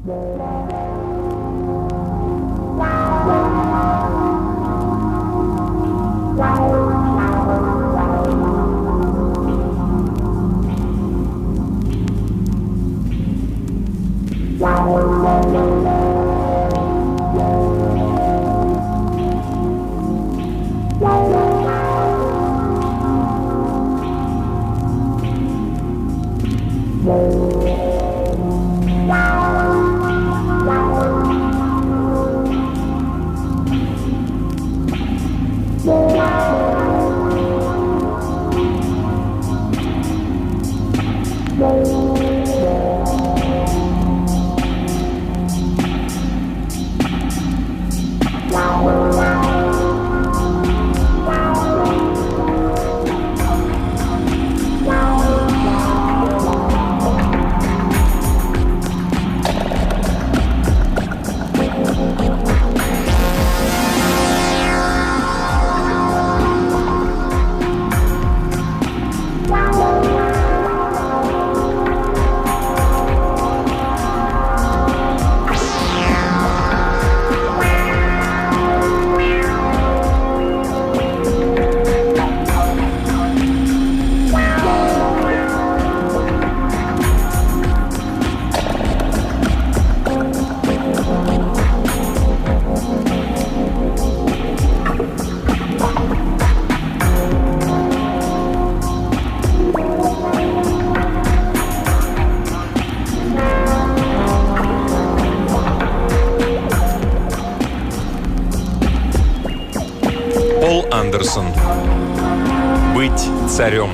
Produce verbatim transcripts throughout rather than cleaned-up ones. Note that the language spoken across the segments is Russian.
Пол Андерсон. Быть царем.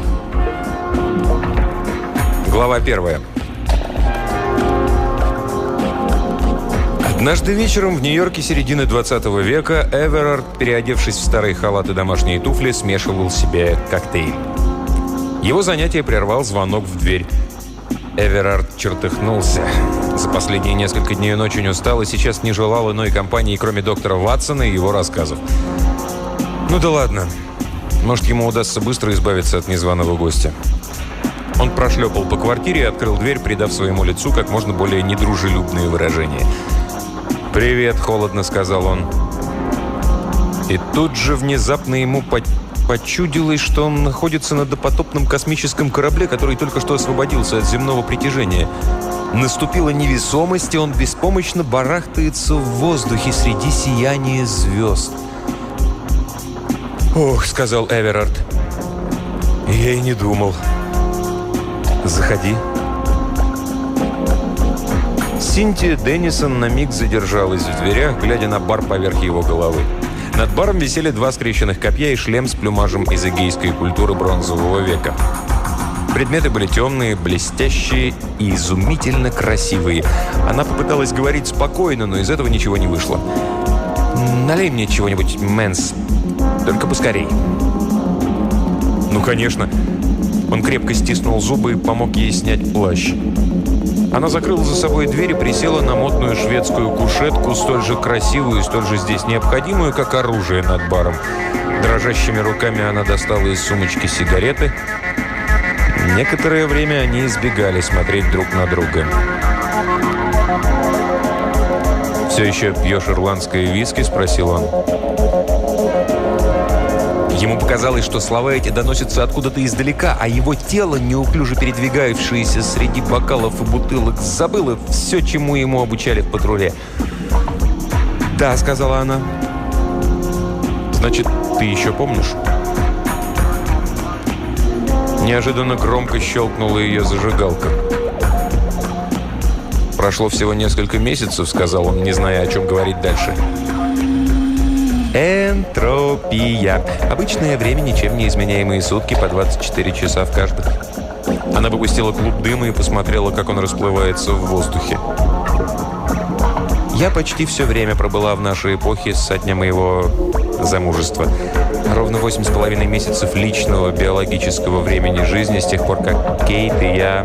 Глава первая. Однажды вечером в Нью-Йорке середины двадцатого века Эверард, переодевшись в старый халат и домашние туфли, смешивал себе коктейль. Его занятие прервал звонок в дверь. Эверард чертыхнулся. За последние несколько дней он очень устал и сейчас не желал иной компании, кроме доктора Ватсона и его рассказов. Ну да ладно. Может, ему удастся быстро избавиться от незваного гостя. Он прошлепал по квартире и открыл дверь, придав своему лицу как можно более недружелюбные выражения. «Привет», — холодно сказал он. И тут же внезапно ему по- почудилось, что он находится на допотопном космическом корабле, который только что освободился от земного притяжения. Наступила невесомость, и он беспомощно барахтается в воздухе среди сияния звезд. «Ох», — сказал Эверард. «Я и не думал». «Заходи». Синтия Деннисон на миг задержалась в дверях, глядя на бар поверх его головы. Над баром висели два скрещенных копья и шлем с плюмажем из эгейской культуры бронзового века. Предметы были темные, блестящие и изумительно красивые. Она попыталась говорить спокойно, но из этого ничего не вышло. «Налей мне чего-нибудь, Мэнс. Только поскорей». «Ну, конечно». Он крепко стиснул зубы и помог ей снять плащ. Она закрыла за собой дверь и присела на модную шведскую кушетку, столь же красивую и столь же здесь необходимую, как оружие над баром. Дрожащими руками она достала из сумочки сигареты. Некоторое время они избегали смотреть друг на друга. «Все еще пьешь ирландское виски?» – спросил он. Ему показалось, что слова эти доносятся откуда-то издалека, а его тело, неуклюже передвигающееся среди бокалов и бутылок, забыло все, чему ему обучали в патруле. «Да», — сказала она. «Значит, ты еще помнишь?» Неожиданно громко щелкнула ее зажигалка. «Прошло всего несколько месяцев», — сказал он, не зная, о чем говорить дальше. Энтропия. Обычное время, ничем не изменяемые сутки по двадцать четыре часа в каждых. Она выпустила клуб дыма и посмотрела, как он расплывается в воздухе. Я почти все время пробыла в нашей эпохе со дня моего замужества. Ровно восемь с половиной месяцев личного биологического времени жизни с тех пор, как Кейт и я...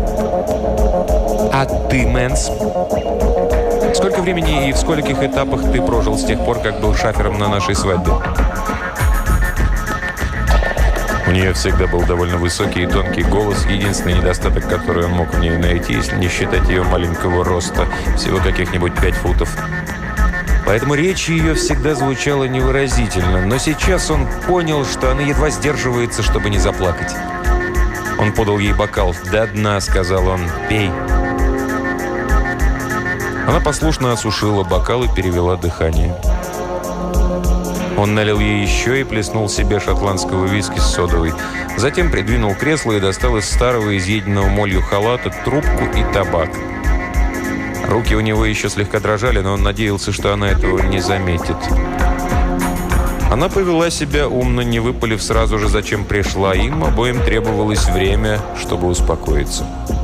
А ты, Мэнс? Сколько времени и в скольких этапах ты прожил с тех пор, как был шафером на нашей свадьбе? У нее всегда был довольно высокий и тонкий голос, единственный недостаток, который он мог в ней найти, если не считать ее маленького роста, всего каких-нибудь пять футов. Поэтому речь ее всегда звучала невыразительно, но сейчас он понял, что она едва сдерживается, чтобы не заплакать. Он подал ей бокал. «До дна», — сказал он, — «пей». Она послушно осушила бокал и перевела дыхание. Он налил ей еще и плеснул себе шотландского виски с содовой. Затем придвинул кресло и достал из старого, изъеденного молью халата трубку и табак. Руки у него еще слегка дрожали, но он надеялся, что она этого не заметит. Она повела себя умно, не выпалив сразу же, зачем пришла. Им обоим требовалось время, чтобы успокоиться.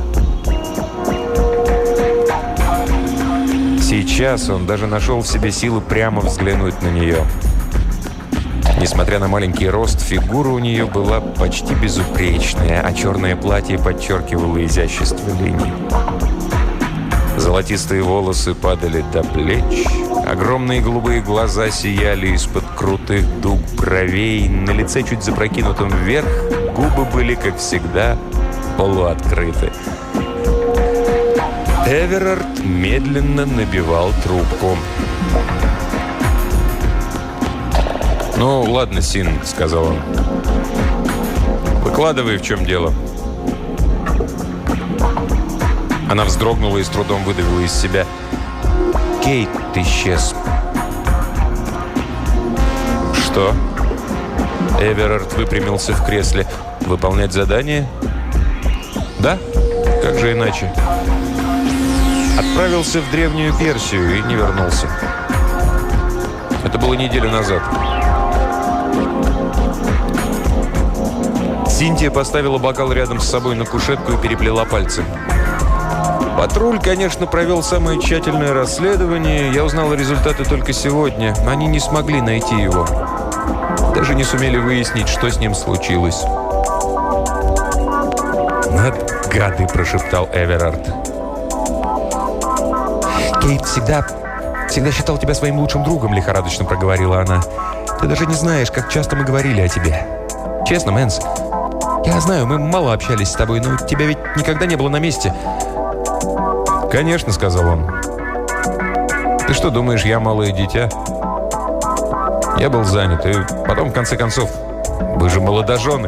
Сейчас он даже нашел в себе силы прямо взглянуть на нее. Несмотря на маленький рост, фигура у нее была почти безупречная, а черное платье подчеркивало изящество линий. Золотистые волосы падали до плеч, огромные голубые глаза сияли из-под крутых дуг бровей, на лице чуть запрокинутом вверх губы были, как всегда, полуоткрыты. Эверард медленно набивал трубку. «Ну, ладно, Син», — сказал он. «Выкладывай, в чем дело». Она вздрогнула и с трудом выдавила из себя. «Кейт исчез». «Что?» Эверард выпрямился в кресле. «Выполнять задание?» «Да? Как же иначе?» Отправился в Древнюю Персию и не вернулся. Это было неделю назад. Синтия поставила бокал рядом с собой на кушетку и переплела пальцы. Патруль, конечно, провел самое тщательное расследование. Я узнал результаты только сегодня. Они не смогли найти его. Даже не сумели выяснить, что с ним случилось. «Вот гады!» – прошептал Эверард. «Кейт всегда, всегда считал тебя своим лучшим другом», – лихорадочно проговорила она. «Ты даже не знаешь, как часто мы говорили о тебе. Честно, Мэнс, я знаю, мы мало общались с тобой, но тебя ведь никогда не было на месте». «Конечно», — сказал он. «Ты что, думаешь, я малое дитя?» Я был занят, и потом, в конце концов, вы же молодожены.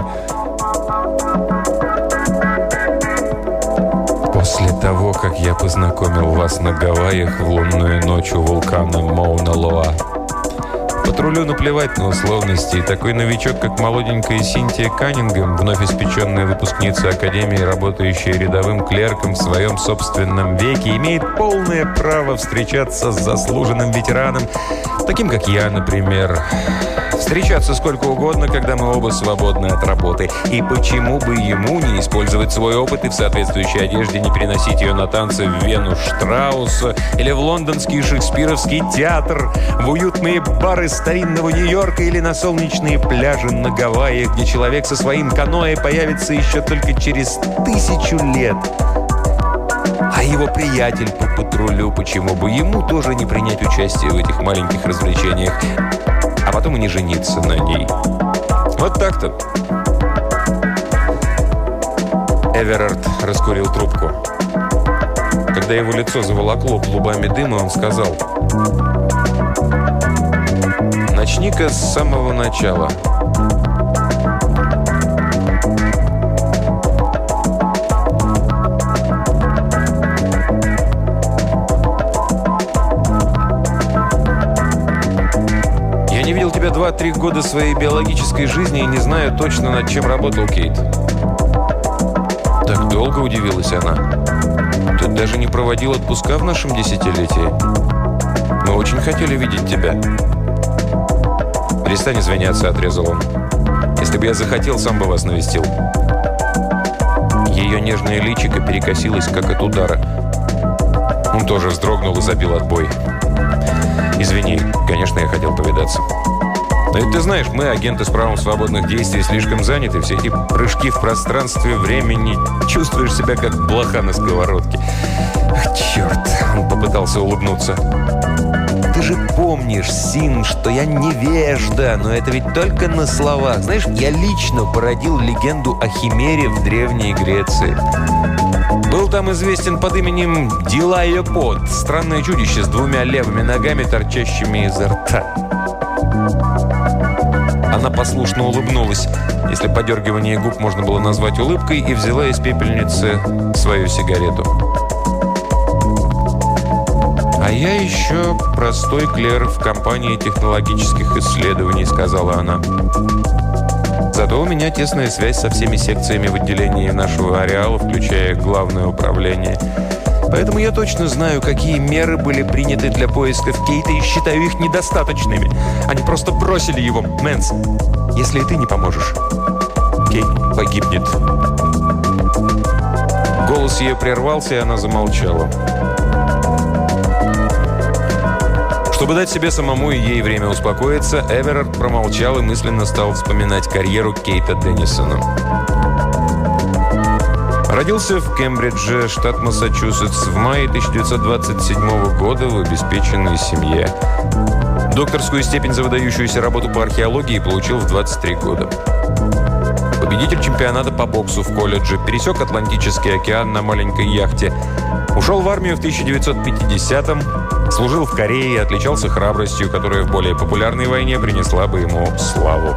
После того, как я познакомил вас на Гавайях в лунную ночь у вулкана Мауна-Лоа. Патрулю наплевать на условности, и такой новичок, как молоденькая Синтия Каннингем, вновь испеченная выпускница Академии, работающая рядовым клерком в своем собственном веке, имеет полное право встречаться с заслуженным ветераном, таким как я, например. Встречаться сколько угодно, когда мы оба свободны от работы. И почему бы ему не использовать свой опыт и в соответствующей одежде не переносить ее на танцы в Вену Штрауса или в лондонский шекспировский театр, в уютные бары старинного Нью-Йорка или на солнечные пляжи на Гавайях, где человек со своим каноэ появится еще только через тысячу лет. А его приятель по патрулю, почему бы ему тоже не принять участие в этих маленьких развлечениях, а потом и не жениться на ней. Вот так-то. Эверард раскурил трубку. Когда его лицо заволокло клубами дыма, он сказал: «Начни-ка с самого начала». Два-три года своей биологической жизни и не знаю точно, над чем работал Кейт. Так долго, удивилась она. Ты даже не проводил отпуска в нашем десятилетии. Мы очень хотели видеть тебя. Перестань извиняться, отрезал он. Если бы я захотел, сам бы вас навестил. Ее нежное личико перекосилось, как от удара. Он тоже вздрогнул и забил отбой. Извини, конечно, я хотел повидаться. Но ведь ты знаешь, мы, агенты с правом свободных действий, слишком заняты. Все эти прыжки в пространстве, времени. Чувствуешь себя как блоха на сковородке. Ах, черт, он попытался улыбнуться. ты же помнишь, Син, что я невежда, но это ведь только на словах. Знаешь, я лично породил легенду о Химере в Древней Греции. Был там известен под именем Дилайопод, странное чудище с двумя левыми ногами, торчащими изо рта. Она послушно улыбнулась, если подергивание губ можно было назвать улыбкой, и взяла из пепельницы свою сигарету. «А я еще простой клерк в компании технологических исследований», — сказала она. «Зато у меня тесная связь со всеми секциями в отделении нашего ареала, включая главное управление. Поэтому я точно знаю, какие меры были приняты для поисков Кейта, и считаю их недостаточными. Они просто бросили его, Мэнс. Если и ты не поможешь, Кейт погибнет». Голос ее прервался, и она замолчала. Чтобы дать себе самому и ей время успокоиться, Эверард промолчал и мысленно стал вспоминать карьеру Кейта Деннисона. Родился в Кембридже, штат Массачусетс, в мае тысяча девятьсот двадцать седьмого года в обеспеченной семье. Докторскую степень за выдающуюся работу по археологии получил в двадцать три года. Победитель чемпионата по боксу в колледже, пересек Атлантический океан на маленькой яхте. Ушел в армию в тысяча девятьсот пятидесятом, служил в Корее и отличался храбростью, которая в более популярной войне принесла бы ему славу.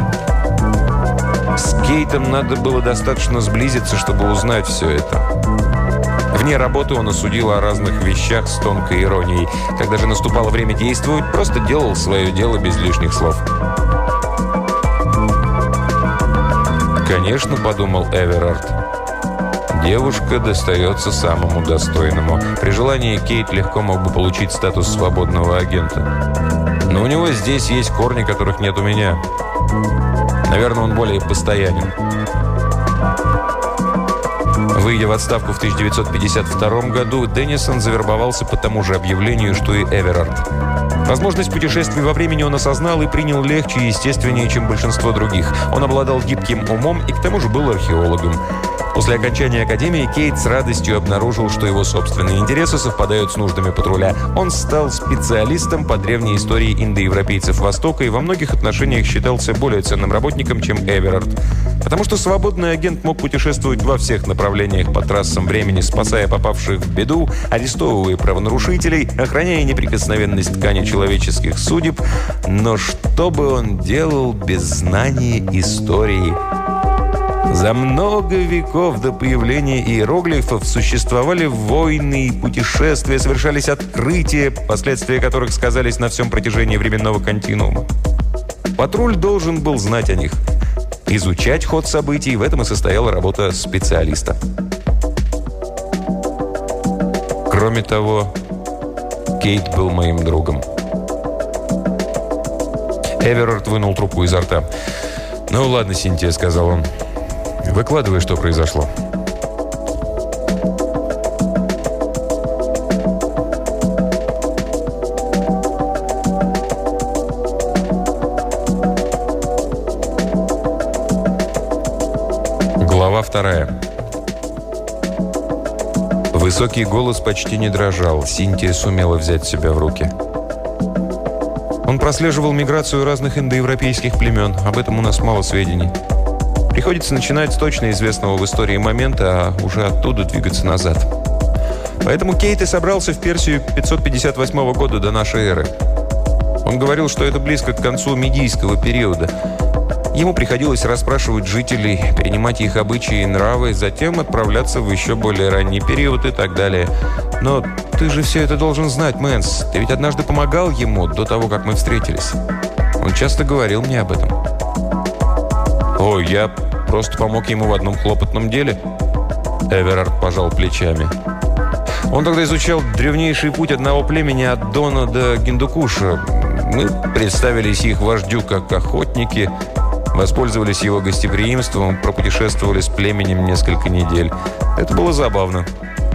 С Кейтом надо было достаточно сблизиться, чтобы узнать все это. Вне работы он осудил о разных вещах с тонкой иронией. Когда же наступало время действовать, просто делал свое дело без лишних слов. «Конечно, — подумал Эверард, — девушка достается самому достойному. При желании Кейт легко мог бы получить статус свободного агента. Но у него здесь есть корни, которых нет у меня. Наверное, он более постоянен». Выйдя в отставку в тысяча девятьсот пятьдесят втором году, Деннисон завербовался по тому же объявлению, что и Эверард. Возможность путешествий во времени он осознал и принял легче и естественнее, чем большинство других. Он обладал гибким умом и к тому же был археологом. После окончания академии Кейт с радостью обнаружил, что его собственные интересы совпадают с нуждами патруля. Он стал специалистом по древней истории индоевропейцев Востока и во многих отношениях считался более ценным работником, чем Эверард. Потому что свободный агент мог путешествовать во всех направлениях по трассам времени, спасая попавших в беду, арестовывая правонарушителей, охраняя неприкосновенность ткани человеческих судеб. Но что бы он делал без знания истории? За много веков до появления иероглифов существовали войны и путешествия, совершались открытия, последствия которых сказались на всем протяжении временного континуума. Патруль должен был знать о них, изучать ход событий, в этом и состояла работа специалиста. Кроме того, Кейт был моим другом. Эверард вынул трубку изо рта. «Ну ладно, Синтия», — сказал он. «Выкладывай, что произошло». Глава вторая. Высокий голос почти не дрожал. Синтия сумела взять себя в руки. Он прослеживал миграцию разных индоевропейских племен. Об этом у нас мало сведений. Приходится начинать с точно известного в истории момента, а уже оттуда двигаться назад. Поэтому Кейт и собрался в Персию пятьсот пятьдесят восьмого года до нашей эры. Он говорил, что это близко к концу медийского периода. Ему приходилось расспрашивать жителей, перенимать их обычаи и нравы, затем отправляться в еще более ранний период и так далее. Но ты же все это должен знать, Мэнс. Ты ведь однажды помогал ему до того, как мы встретились. Он часто говорил мне об этом. «О, я просто помог ему в одном хлопотном деле». Эверард пожал плечами. Он тогда изучал древнейший путь одного племени от Дона до Гиндукуша. Мы представились их вождю как охотники, воспользовались его гостеприимством, пропутешествовали с племенем несколько недель. Это было забавно.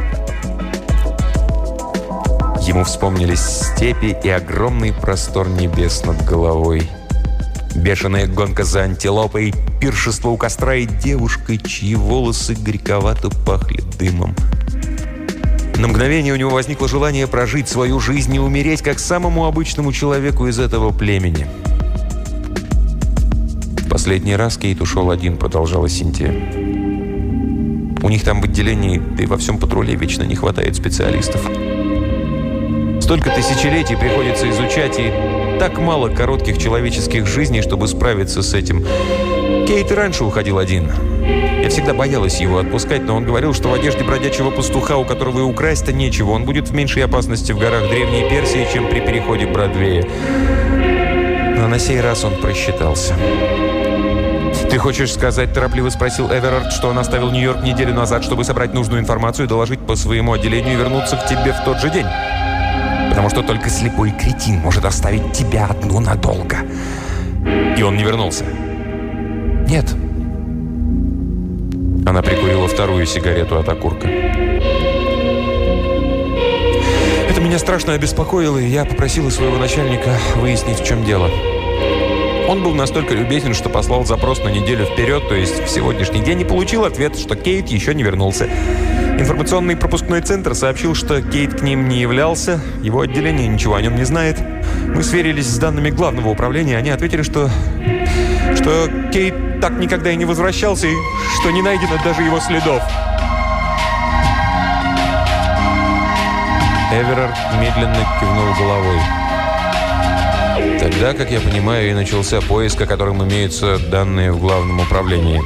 Ему вспомнились степи и огромный простор небес над головой. Бешеная гонка за антилопой, пиршество у костра и девушка, чьи волосы горьковато пахли дымом. На мгновение у него возникло желание прожить свою жизнь и умереть, как самому обычному человеку из этого племени. «Последний раз Кейт ушел один», — продолжала Синтия. «У них там в отделении, да и во всем патруле вечно не хватает специалистов. Столько тысячелетий приходится изучать, и так мало коротких человеческих жизней, чтобы справиться с этим. Кейт и раньше уходил один. Я всегда боялась его отпускать, но он говорил, что в одежде бродячего пастуха, у которого и украсть-то нечего, он будет в меньшей опасности в горах Древней Персии, чем при переходе Бродвея. Но на сей раз он просчитался». «Ты хочешь сказать, — торопливо спросил Эверард, — что он оставил Нью-Йорк неделю назад, чтобы собрать нужную информацию, доложить по своему отделению и вернуться к тебе в тот же день? Потому что только слепой кретин может оставить тебя одну надолго. И он не вернулся?» «Нет». Она прикурила вторую сигарету от окурка. «Это меня страшно обеспокоило, и я попросила своего начальника выяснить, в чем дело. Он был настолько любезен, что послал запрос на неделю вперед, то есть в сегодняшний день, и получил ответ, что Кейт еще не вернулся. Информационный пропускной центр сообщил, что Кейт к ним не являлся, его отделение ничего о нем не знает. Мы сверились с данными главного управления, они ответили, что, что Кейт так никогда и не возвращался, и что не найдено даже его следов». Эверард медленно кивнул головой. «Тогда, как я понимаю, и начался поиск, о котором имеются данные в главном управлении.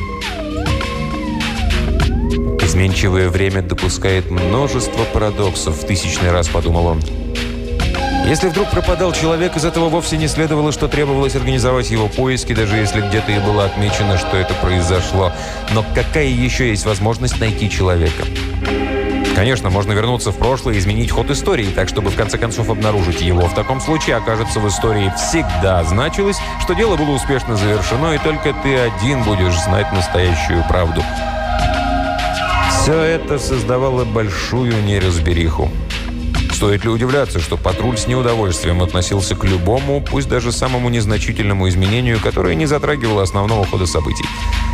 Изменчивое время допускает множество парадоксов, в тысячный раз подумал он. Если вдруг пропадал человек, из этого вовсе не следовало, что требовалось организовать его поиски, даже если где-то и было отмечено, что это произошло. Но какая еще есть возможность найти человека? Конечно, можно вернуться в прошлое и изменить ход истории, так, чтобы в конце концов обнаружить его. В таком случае, окажется, в истории всегда значилось, что дело было успешно завершено, и только ты один будешь знать настоящую правду. Все это создавало большую неразбериху. Стоит ли удивляться, что патруль с неудовольствием относился к любому, пусть даже самому незначительному изменению, которое не затрагивало основного хода событий.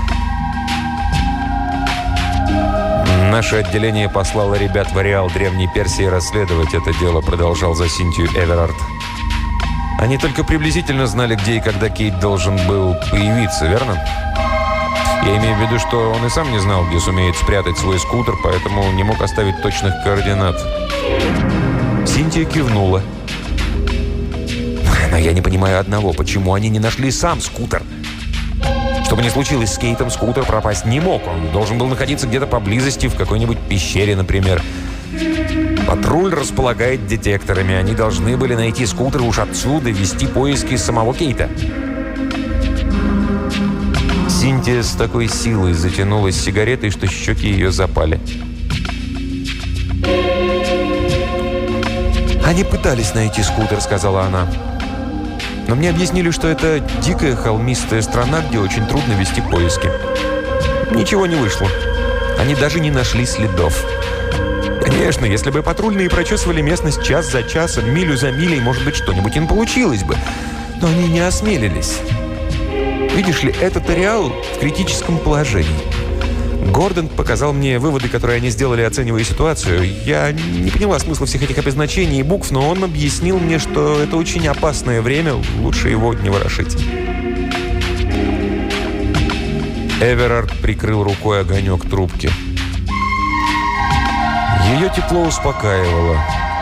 «Наше отделение послало ребят в ареал Древней Персии расследовать это дело», — продолжал за Синтию Эверард. «Они только приблизительно знали, где и когда Кейт должен был появиться, верно? Я имею в виду, что он и сам не знал, где сумеет спрятать свой скутер, поэтому не мог оставить точных координат». Синтия кивнула. «Но я не понимаю одного, почему они не нашли сам скутер? Что бы ни случилось с Кейтом, скутер пропасть не мог. Он должен был находиться где-то поблизости, в какой-нибудь пещере, например. Патруль располагает детекторами. Они должны были найти скутер, уж отсюда вести поиски самого Кейта». Синтия с такой силой затянулась сигаретой, что щеки ее запали. «Они пытались найти скутер», — сказала она. «Но мне объяснили, что это дикая холмистая страна, где очень трудно вести поиски. Ничего не вышло. Они даже не нашли следов. Конечно, если бы патрульные прочесывали местность час за часом, милю за милей, может быть, что-нибудь им получилось бы. Но они не осмелились. Видишь ли, этот ареал в критическом положении. Гордон показал мне выводы, которые они сделали, оценивая ситуацию. Я не поняла смысла всех этих обозначений и букв, но он объяснил мне, что это очень опасное время, лучше его не ворошить». Эверард прикрыл рукой огонек трубки. Ее тепло успокаивало.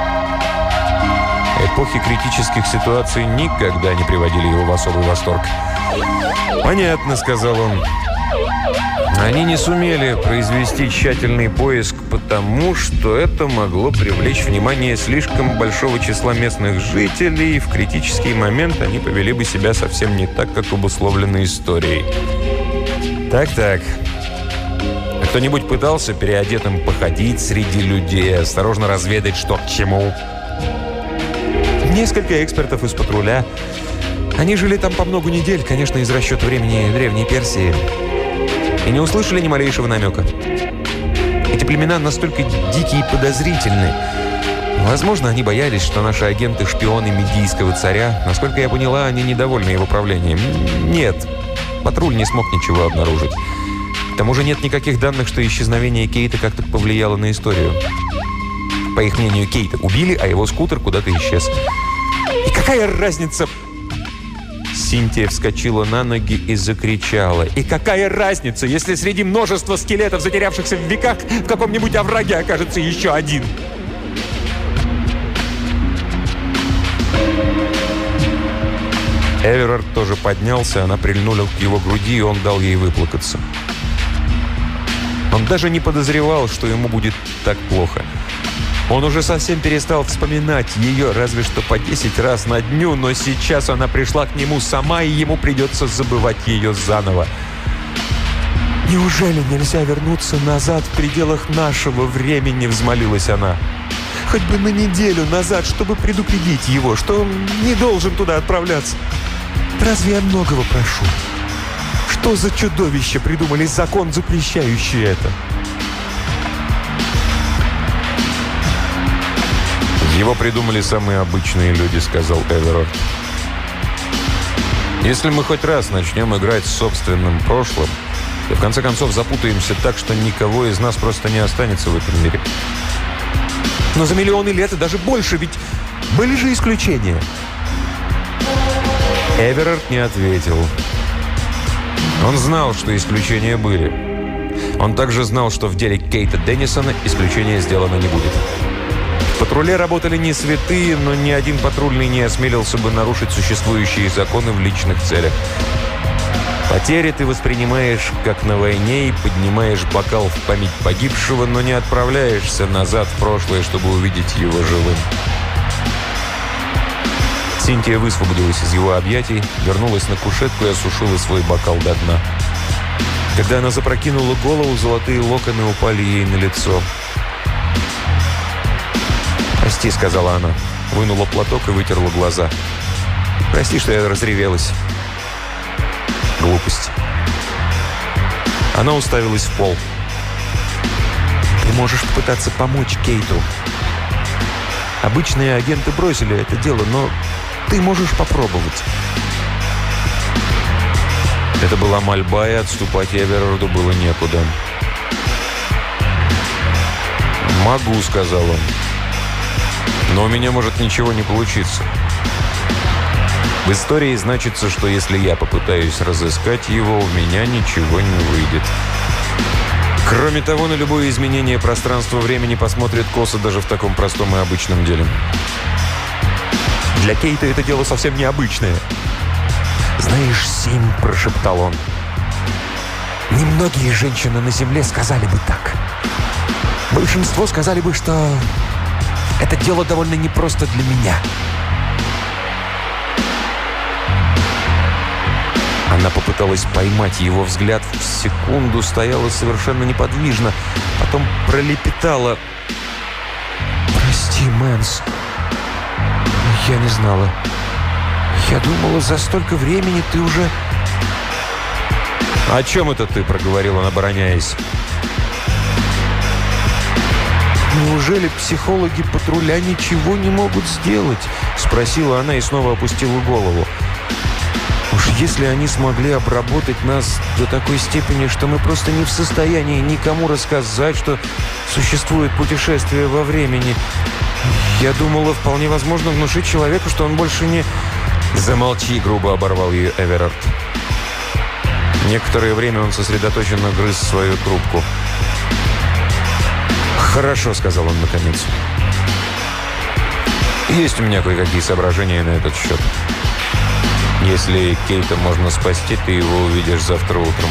Эпохи критических ситуаций никогда не приводили его в особый восторг. «Понятно», — сказал он. «Они не сумели произвести тщательный поиск, потому что это могло привлечь внимание слишком большого числа местных жителей, и в критический момент они повели бы себя совсем не так, как обусловлено историей. Так-так. А кто-нибудь пытался переодетым походить среди людей, осторожно разведать, что к чему?» «Несколько экспертов из патруля. Они жили там по много недель, конечно, из расчета времени Древней Персии. И не услышали ни малейшего намека. Эти племена настолько дикие и подозрительны. Возможно, они боялись, что наши агенты – шпионы медийского царя. Насколько я поняла, они недовольны его правлением. Нет, патруль не смог ничего обнаружить. К тому же нет никаких данных, что исчезновение Кейта как-то повлияло на историю. По их мнению, Кейта убили, а его скутер куда-то исчез. И какая разница? Синтия вскочила на ноги и закричала. И какая разница, если среди множества скелетов, затерявшихся в веках, в каком-нибудь овраге окажется еще один? Эверард тоже поднялся, она прильнула к его груди, и он дал ей выплакаться. Он даже не подозревал, что ему будет так плохо. Он уже совсем перестал вспоминать ее, разве что по десять раз на дню, но сейчас она пришла к нему сама, и ему придется забывать ее заново. «Неужели нельзя вернуться назад в пределах нашего времени?» – взмолилась она. «Хоть бы на неделю назад, чтобы предупредить его, что он не должен туда отправляться. Разве я многого прошу? Что за чудовище придумали закон, запрещающий это?» «Его придумали самые обычные люди», — сказал Эверард. «Если мы хоть раз начнем играть с собственным прошлым, то в конце концов запутаемся так, что никого из нас просто не останется в этом мире». «Но за миллионы лет и даже больше, ведь были же исключения». Эверард не ответил. Он знал, что исключения были. Он также знал, что в деле Кейта Деннисона исключения сделано не будет. В патруле работали не святые, но ни один патрульный не осмелился бы нарушить существующие законы в личных целях. Потери ты воспринимаешь как на войне и поднимаешь бокал в память погибшего, но не отправляешься назад в прошлое, чтобы увидеть его живым. Синтия высвободилась из его объятий, вернулась на кушетку и осушила свой бокал до дна. Когда она запрокинула голову, золотые локоны упали ей на лицо. «Прости», — сказала она. Вынула платок и вытерла глаза. «Прости, что я разревелась». Глупость. Она уставилась в пол. «Ты можешь попытаться помочь Кейту. Обычные агенты бросили это дело, но ты можешь попробовать». Это была мольба, и отступать Эверарду было некуда. «Могу», — сказал он. «Но у меня может ничего не получиться. В истории значится, что если я попытаюсь разыскать его, у меня ничего не выйдет. Кроме того, на любое изменение пространства-времени посмотрят косо даже в таком простом и обычном деле». «Для Кейта это дело совсем необычное». «Знаешь, Сим», – прошептал он, – «немногие женщины на земле сказали бы так. Большинство сказали бы, что это дело довольно непросто для меня». Она попыталась поймать его взгляд, в секунду стояла совершенно неподвижно, потом пролепетала: «Прости, Мэнс, я не знала. Я думала, за столько времени ты уже...» «О чем это ты?» – проговорил он, обороняясь. «Неужели психологи патруля ничего не могут сделать?» – спросила она и снова опустила голову. «Уж если они смогли обработать нас до такой степени, что мы просто не в состоянии никому рассказать, что существует путешествие во времени. Я думала, вполне возможно внушить человеку, что он больше не...» «Замолчи», — грубо оборвал ее Эверард. Некоторое время он сосредоточенно грыз свою трубку. «Хорошо», — сказал он наконец. «Есть у меня кое-какие соображения на этот счет. Если Кейта можно спасти, ты его увидишь завтра утром».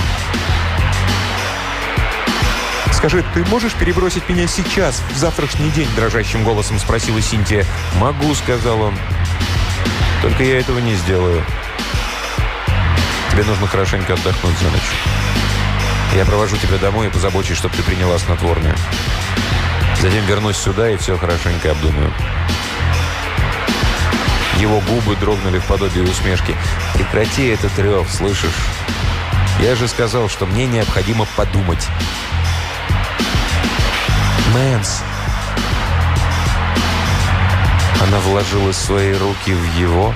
«Скажи, ты можешь перебросить меня сейчас, в завтрашний день?» – дрожащим голосом спросила Синтия. «Могу», — сказал он. «Только я этого не сделаю. Тебе нужно хорошенько отдохнуть за ночь. Я провожу тебя домой и позабочусь, чтобы ты приняла снотворное. Затем вернусь сюда и все хорошенько обдумаю». Его губы дрогнули в подобии усмешки. «Прекрати этот рев, слышишь? Я же сказал, что мне необходимо подумать». «Мэнс». Она вложила свои руки в его.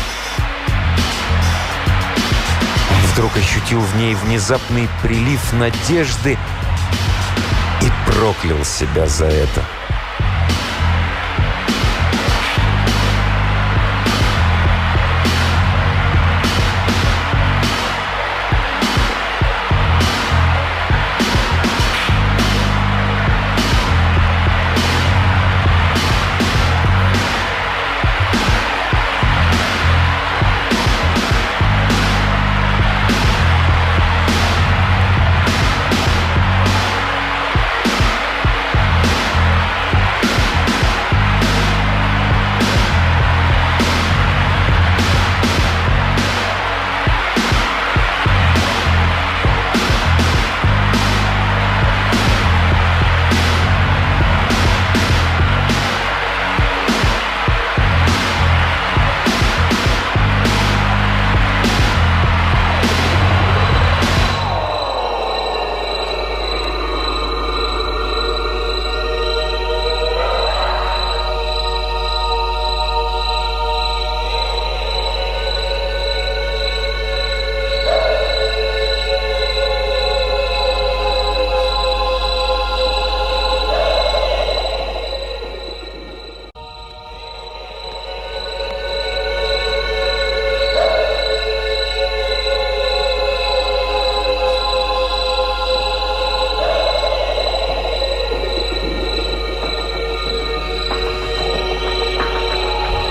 Он вдруг ощутил в ней внезапный прилив надежды и проклял себя за это.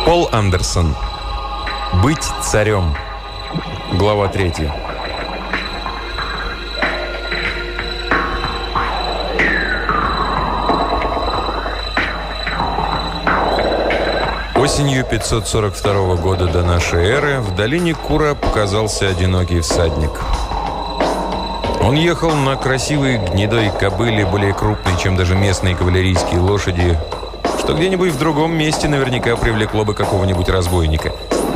Пол Андерсон. «Быть царем». Глава третья. Осенью пятьсот сорок второго года до нашей эры в долине Кура показался одинокий всадник. Он ехал на красивой гнедой кобыле, более крупной, чем даже местные кавалерийские лошади, что где-нибудь в другом месте наверняка привлекло бы какого-нибудь разбойника.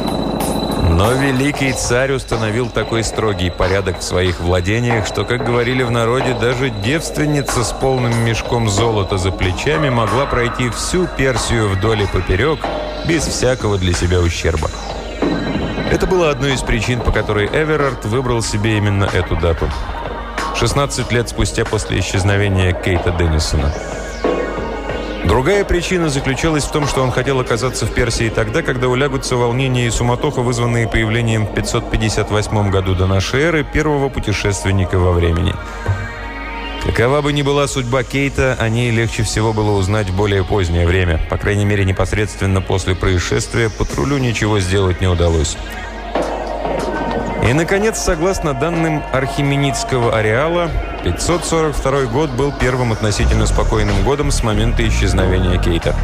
Но великий царь установил такой строгий порядок в своих владениях, что, как говорили в народе, даже девственница с полным мешком золота за плечами могла пройти всю Персию вдоль и поперек без всякого для себя ущерба. Это было одной из причин, по которой Эверард выбрал себе именно эту дату. шестнадцать лет спустя после исчезновения Кейта Деннисона. Другая причина заключалась в том, что он хотел оказаться в Персии тогда, когда улягутся волнения и суматоха, вызванные появлением в пятьсот пятьдесят восьмом году до нашей эры первого путешественника во времени. Какова бы ни была судьба Кейта, о ней легче всего было узнать в более позднее время. По крайней мере, непосредственно после происшествия патрулю ничего сделать не удалось. И, наконец, согласно данным Архименидского ареала, пятьсот сорок второй год был первым относительно спокойным годом с момента исчезновения Кейта.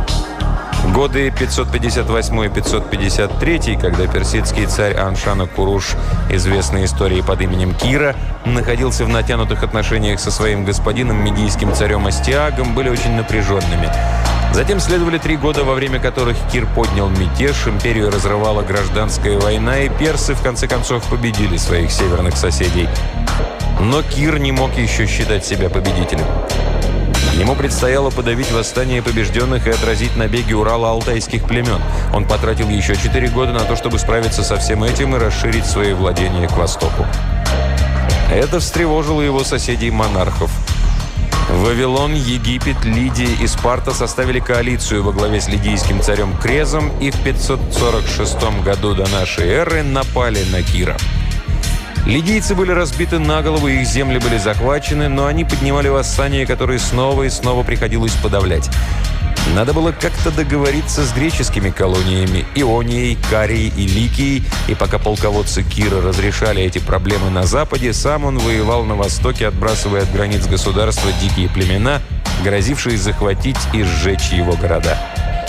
Годы пятьсот пятьдесят восьмой и пятьсот пятьдесят третий, когда персидский царь Аншана-Куруш, известный историей под именем Кира, находился в натянутых отношениях со своим господином, медийским царем Астиагом, были очень напряженными. Затем следовали три года, во время которых Кир поднял мятеж, империю разрывала гражданская война, и персы в конце концов победили своих северных соседей. Но Кир не мог еще считать себя победителем. Ему предстояло подавить восстание побежденных и отразить набеги Урала-алтайских племен. Он потратил еще четыре года на то, чтобы справиться со всем этим и расширить свои владения к востоку. Это встревожило его соседей-монархов. Вавилон, Египет, Лидия и Спарта составили коалицию во главе с лидийским царем Крезом и в пятьсот сорок шестом году до нашей эры напали на Кира. Лидийцы были разбиты на голову, их земли были захвачены, но они поднимали восстания, которые снова и снова приходилось подавлять. Надо было как-то договориться с греческими колониями Ионией, Карией и Ликией, и пока полководцы Кира разрешали эти проблемы на западе, сам он воевал на востоке, отбрасывая от границ государства дикие племена, грозившие захватить и сжечь его города.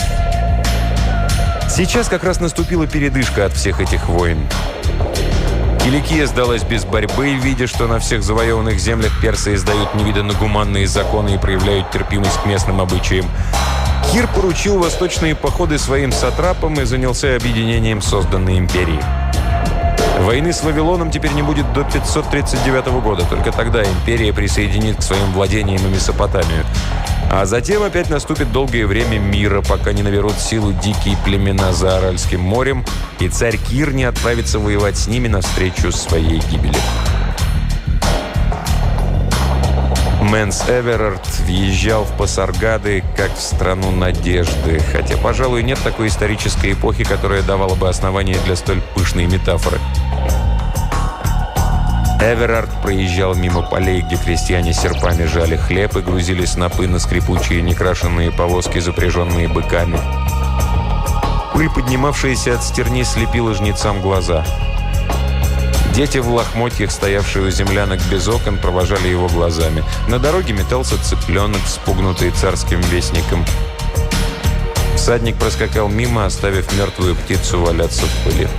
Сейчас как раз наступила передышка от всех этих войн. Киликия сдалась без борьбы, видя, что на всех завоеванных землях персы издают невиданно гуманные законы и проявляют терпимость к местным обычаям. Кир поручил восточные походы своим сатрапам и занялся объединением созданной империи. Войны с Вавилоном теперь не будет до пятьсот тридцать девятого года. Только тогда империя присоединит к своим владениям и Месопотамию. А затем опять наступит долгое время мира, пока не наберут силу дикие племена за Аральским морем, и царь Кир не отправится воевать с ними навстречу своей гибели. Мэнс Эверард въезжал в Пасаргады как в страну надежды, хотя, пожалуй, нет такой исторической эпохи, которая давала бы основания для столь пышной метафоры. Эверард проезжал мимо полей, где крестьяне серпами жали хлеб и грузили снопы на скрипучие некрашенные повозки, запряженные быками. Пыль, поднимавшаяся от стерни, слепила жнецам глаза. Дети в лохмотьях, стоявшие у землянок без окон, провожали его глазами. На дороге метался цыпленок, вспугнутый царским вестником. Всадник проскакал мимо, оставив мертвую птицу валяться в пыли.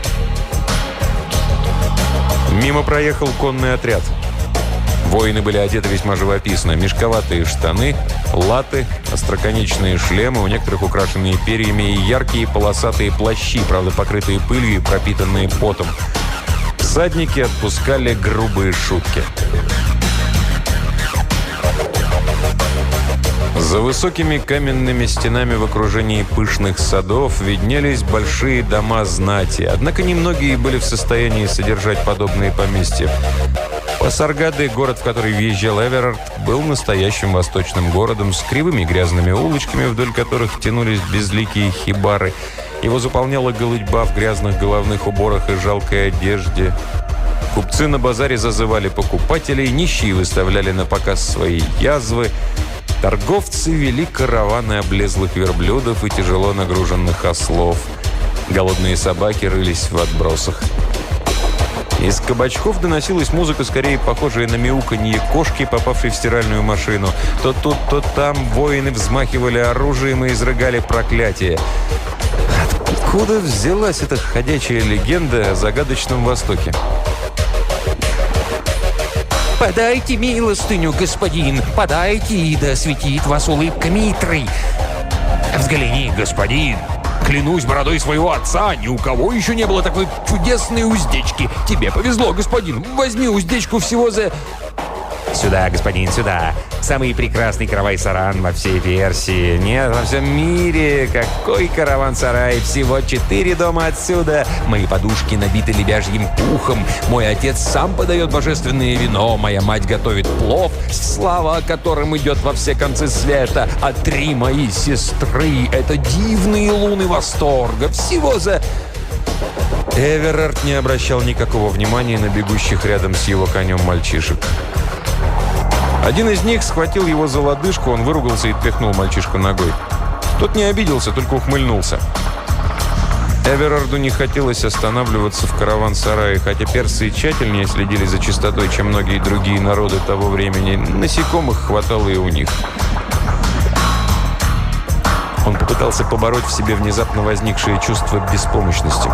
Мимо проехал конный отряд. Воины были одеты весьма живописно. Мешковатые штаны, латы, остроконечные шлемы, у некоторых украшенные перьями, и яркие полосатые плащи, правда покрытые пылью и пропитанные потом. Всадники отпускали грубые шутки. За высокими каменными стенами в окружении пышных садов виднелись большие дома знати, однако немногие были в состоянии содержать подобные поместья. Пасаргады, город, в который въезжал Эверард, был настоящим восточным городом с кривыми грязными улочками, вдоль которых тянулись безликие хибары. Его заполняла голытьба в грязных головных уборах и жалкой одежде. Купцы на базаре зазывали покупателей, нищие выставляли на показ свои язвы. Торговцы вели караваны облезлых верблюдов и тяжело нагруженных ослов. Голодные собаки рылись в отбросах. Из кабачков доносилась музыка, скорее похожая на мяуканье кошки, попавшей в стиральную машину. То тут, то там воины взмахивали оружием и изрыгали проклятие. Откуда взялась эта ходячая легенда о загадочном Востоке? «Подайте милостыню, господин! Подайте, и да осветит вас улыбка Митры!» «Взгляни, господин! Клянусь бородой своего отца, ни у кого еще не было такой чудесной уздечки! Тебе повезло, господин! Возьми уздечку всего за...» «Сюда, господин, сюда! Самый прекрасный каравай-саран во всей Персии! Нет, во всем мире! Какой караван-сарай! Всего четыре дома отсюда! Мои подушки набиты лебяжьим пухом! Мой отец сам подает божественное вино! Моя мать готовит плов, слава о котором идет во все концы света! А три мои сестры — это дивные луны восторга! Всего за...» Эверард не обращал никакого внимания на бегущих рядом с его конем мальчишек. Один из них схватил его за лодыжку, он выругался и пихнул мальчишку ногой. Тот не обиделся, только ухмыльнулся. Эверарду не хотелось останавливаться в караван-сарае, хотя персы тщательнее следили за чистотой, чем многие другие народы того времени. Насекомых хватало и у них. Он попытался побороть в себе внезапно возникшее чувство беспомощности.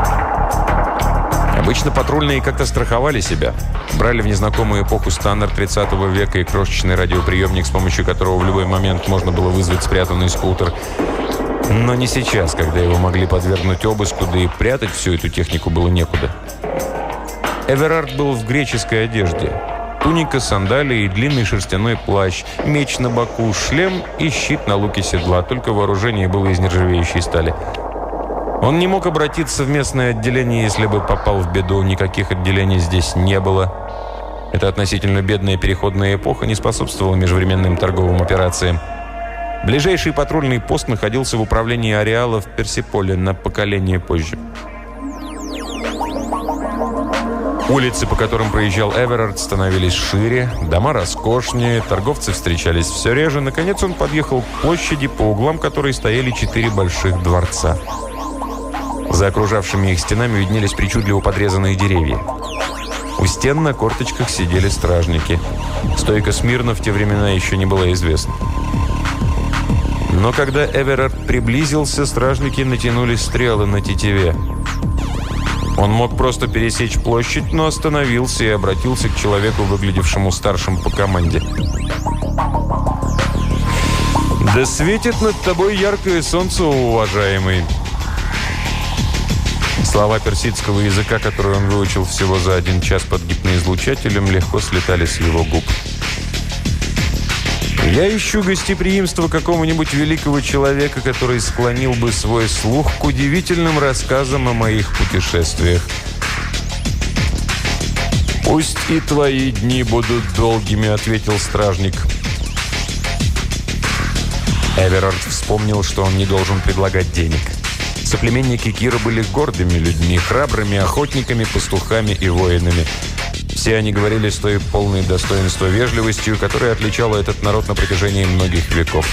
Обычно патрульные как-то страховали себя. Брали в незнакомую эпоху стандарт тридцатого века и крошечный радиоприемник, с помощью которого в любой момент можно было вызвать спрятанный скутер. Но не сейчас, когда его могли подвергнуть обыску, да и прятать всю эту технику было некуда. Эверард был в греческой одежде. Туника, сандалии и длинный шерстяной плащ, меч на боку, шлем и щит на луке седла, только вооружение было из нержавеющей стали. Он не мог обратиться в местное отделение, если бы попал в беду. Никаких отделений здесь не было. Эта относительно бедная переходная эпоха не способствовала межвременным торговым операциям. Ближайший патрульный пост находился в управлении ареала в Персиполе на поколение позже. Улицы, по которым проезжал Эверард, становились шире, дома роскошнее, торговцы встречались все реже. Наконец он подъехал к площади, по углам которой стояли четыре больших дворца. За окружавшими их стенами виднелись причудливо подрезанные деревья. У стен на корточках сидели стражники. Стойка смирно в те времена еще не была известна. Но когда Эверард приблизился, стражники натянули стрелы на тетиве. Он мог просто пересечь площадь, но остановился и обратился к человеку, выглядевшему старшим по команде. «Да светит над тобой яркое солнце, уважаемый!» Слова персидского языка, которые он выучил всего за один час под гипноизлучателем, легко слетали с его губ. «Я ищу гостеприимство какого-нибудь великого человека, который склонил бы свой слух к удивительным рассказам о моих путешествиях. «Пусть и твои дни будут долгими», — ответил стражник. Эверард вспомнил, что он не должен предлагать денег. Соплеменники Кира были гордыми людьми, храбрыми охотниками, пастухами и воинами. Все они говорили с той полной достоинства вежливостью, которая отличала этот народ на протяжении многих веков.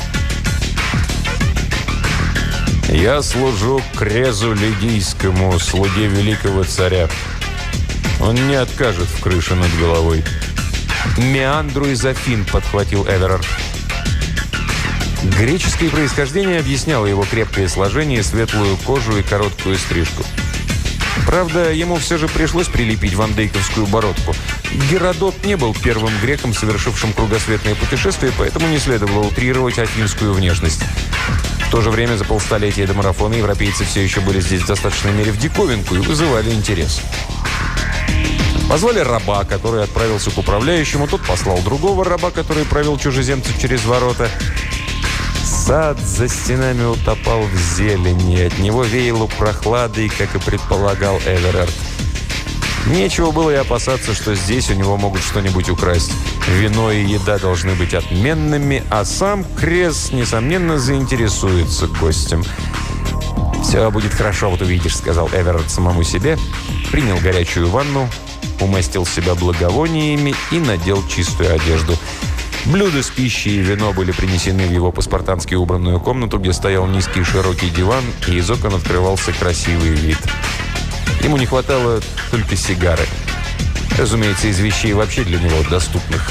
«Я служу Крезу Лидийскому, слуге великого царя. Он не откажет в крыше над головой». «Меандру из Афин», — подхватил Эверард. Греческое происхождение объясняло его крепкое сложение, светлую кожу и короткую стрижку. Правда, ему все же пришлось прилепить вандейковскую бородку. Геродот не был первым греком, совершившим кругосветное путешествие, поэтому не следовало утрировать афинскую внешность. В то же время за полстолетия до марафона европейцы все еще были здесь в достаточной мере в диковинку и вызывали интерес. Позвали раба, который отправился к управляющему, тот послал другого раба, который провел чужеземцев через ворота. Сад за стенами утопал в зелени, от него веяло прохладой, как и предполагал Эверард. Нечего было и опасаться, что здесь у него могут что-нибудь украсть. Вино и еда должны быть отменными, а сам Крез, несомненно, заинтересуется гостем. «Все будет хорошо, вот увидишь», — сказал Эверард самому себе, принял горячую ванну, умастил себя благовониями и надел чистую одежду. Блюда с пищей и вино были принесены в его по-спартански убранную комнату, где стоял низкий широкий диван, и из окон открывался красивый вид. Ему не хватало только сигары. Разумеется, из вещей вообще для него доступных.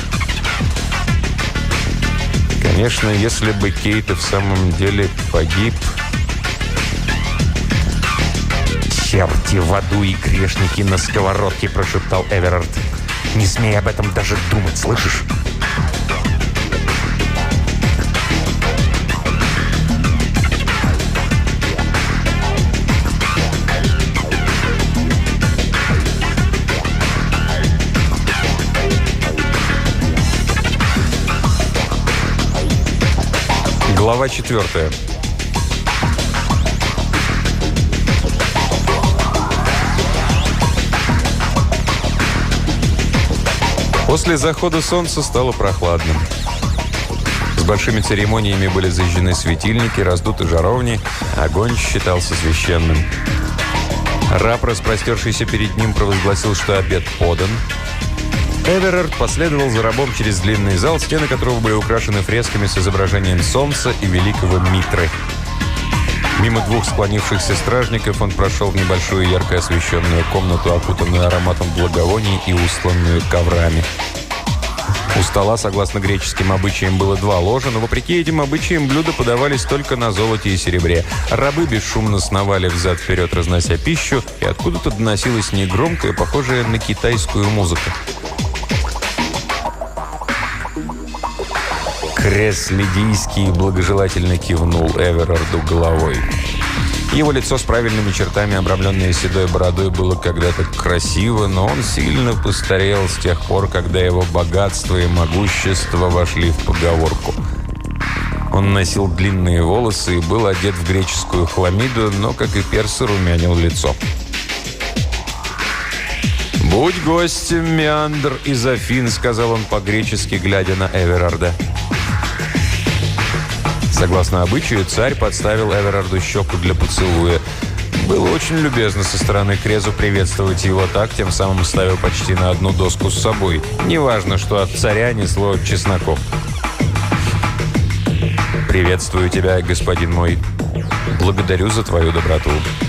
Конечно, если бы Кейт в самом деле погиб... «Черти в аду и грешники на сковородке!» – прошептал Эверард. «Не смей об этом даже думать, слышишь?» Глава четвертая. После захода солнца стало прохладным. С большими церемониями были зажжены светильники, раздуты жаровни, огонь считался священным. Раб, распростершийся перед ним, провозгласил, что обед подан. Эверард последовал за рабом через длинный зал, стены которого были украшены фресками с изображением солнца и великого Митры. Мимо двух склонившихся стражников он прошел в небольшую ярко освещенную комнату, окутанную ароматом благовоний и устланную коврами. У стола, согласно греческим обычаям, было два ложа, но вопреки этим обычаям блюда подавались только на золоте и серебре. Рабы бесшумно сновали взад-вперед, разнося пищу, и откуда-то доносилась негромкая, похожая на китайскую музыка. Крес Лидийский благожелательно кивнул Эверарду головой. Его лицо с правильными чертами, обрамленное седой бородой, было когда-то красиво, но он сильно постарел с тех пор, когда его богатство и могущество вошли в поговорку. Он носил длинные волосы и был одет в греческую хламиду, но, как и персы, румянил лицо. «Будь гостем, Меандр из Афин», — сказал он по-гречески, глядя на Эверарда. Согласно обычаю, царь подставил Эверарду щеку для поцелуя. Было очень любезно со стороны Крезу приветствовать его так, тем самым ставя почти на одну доску с собой. Неважно, что от царя несло чесноком. «Приветствую тебя, господин мой. Благодарю за твою доброту».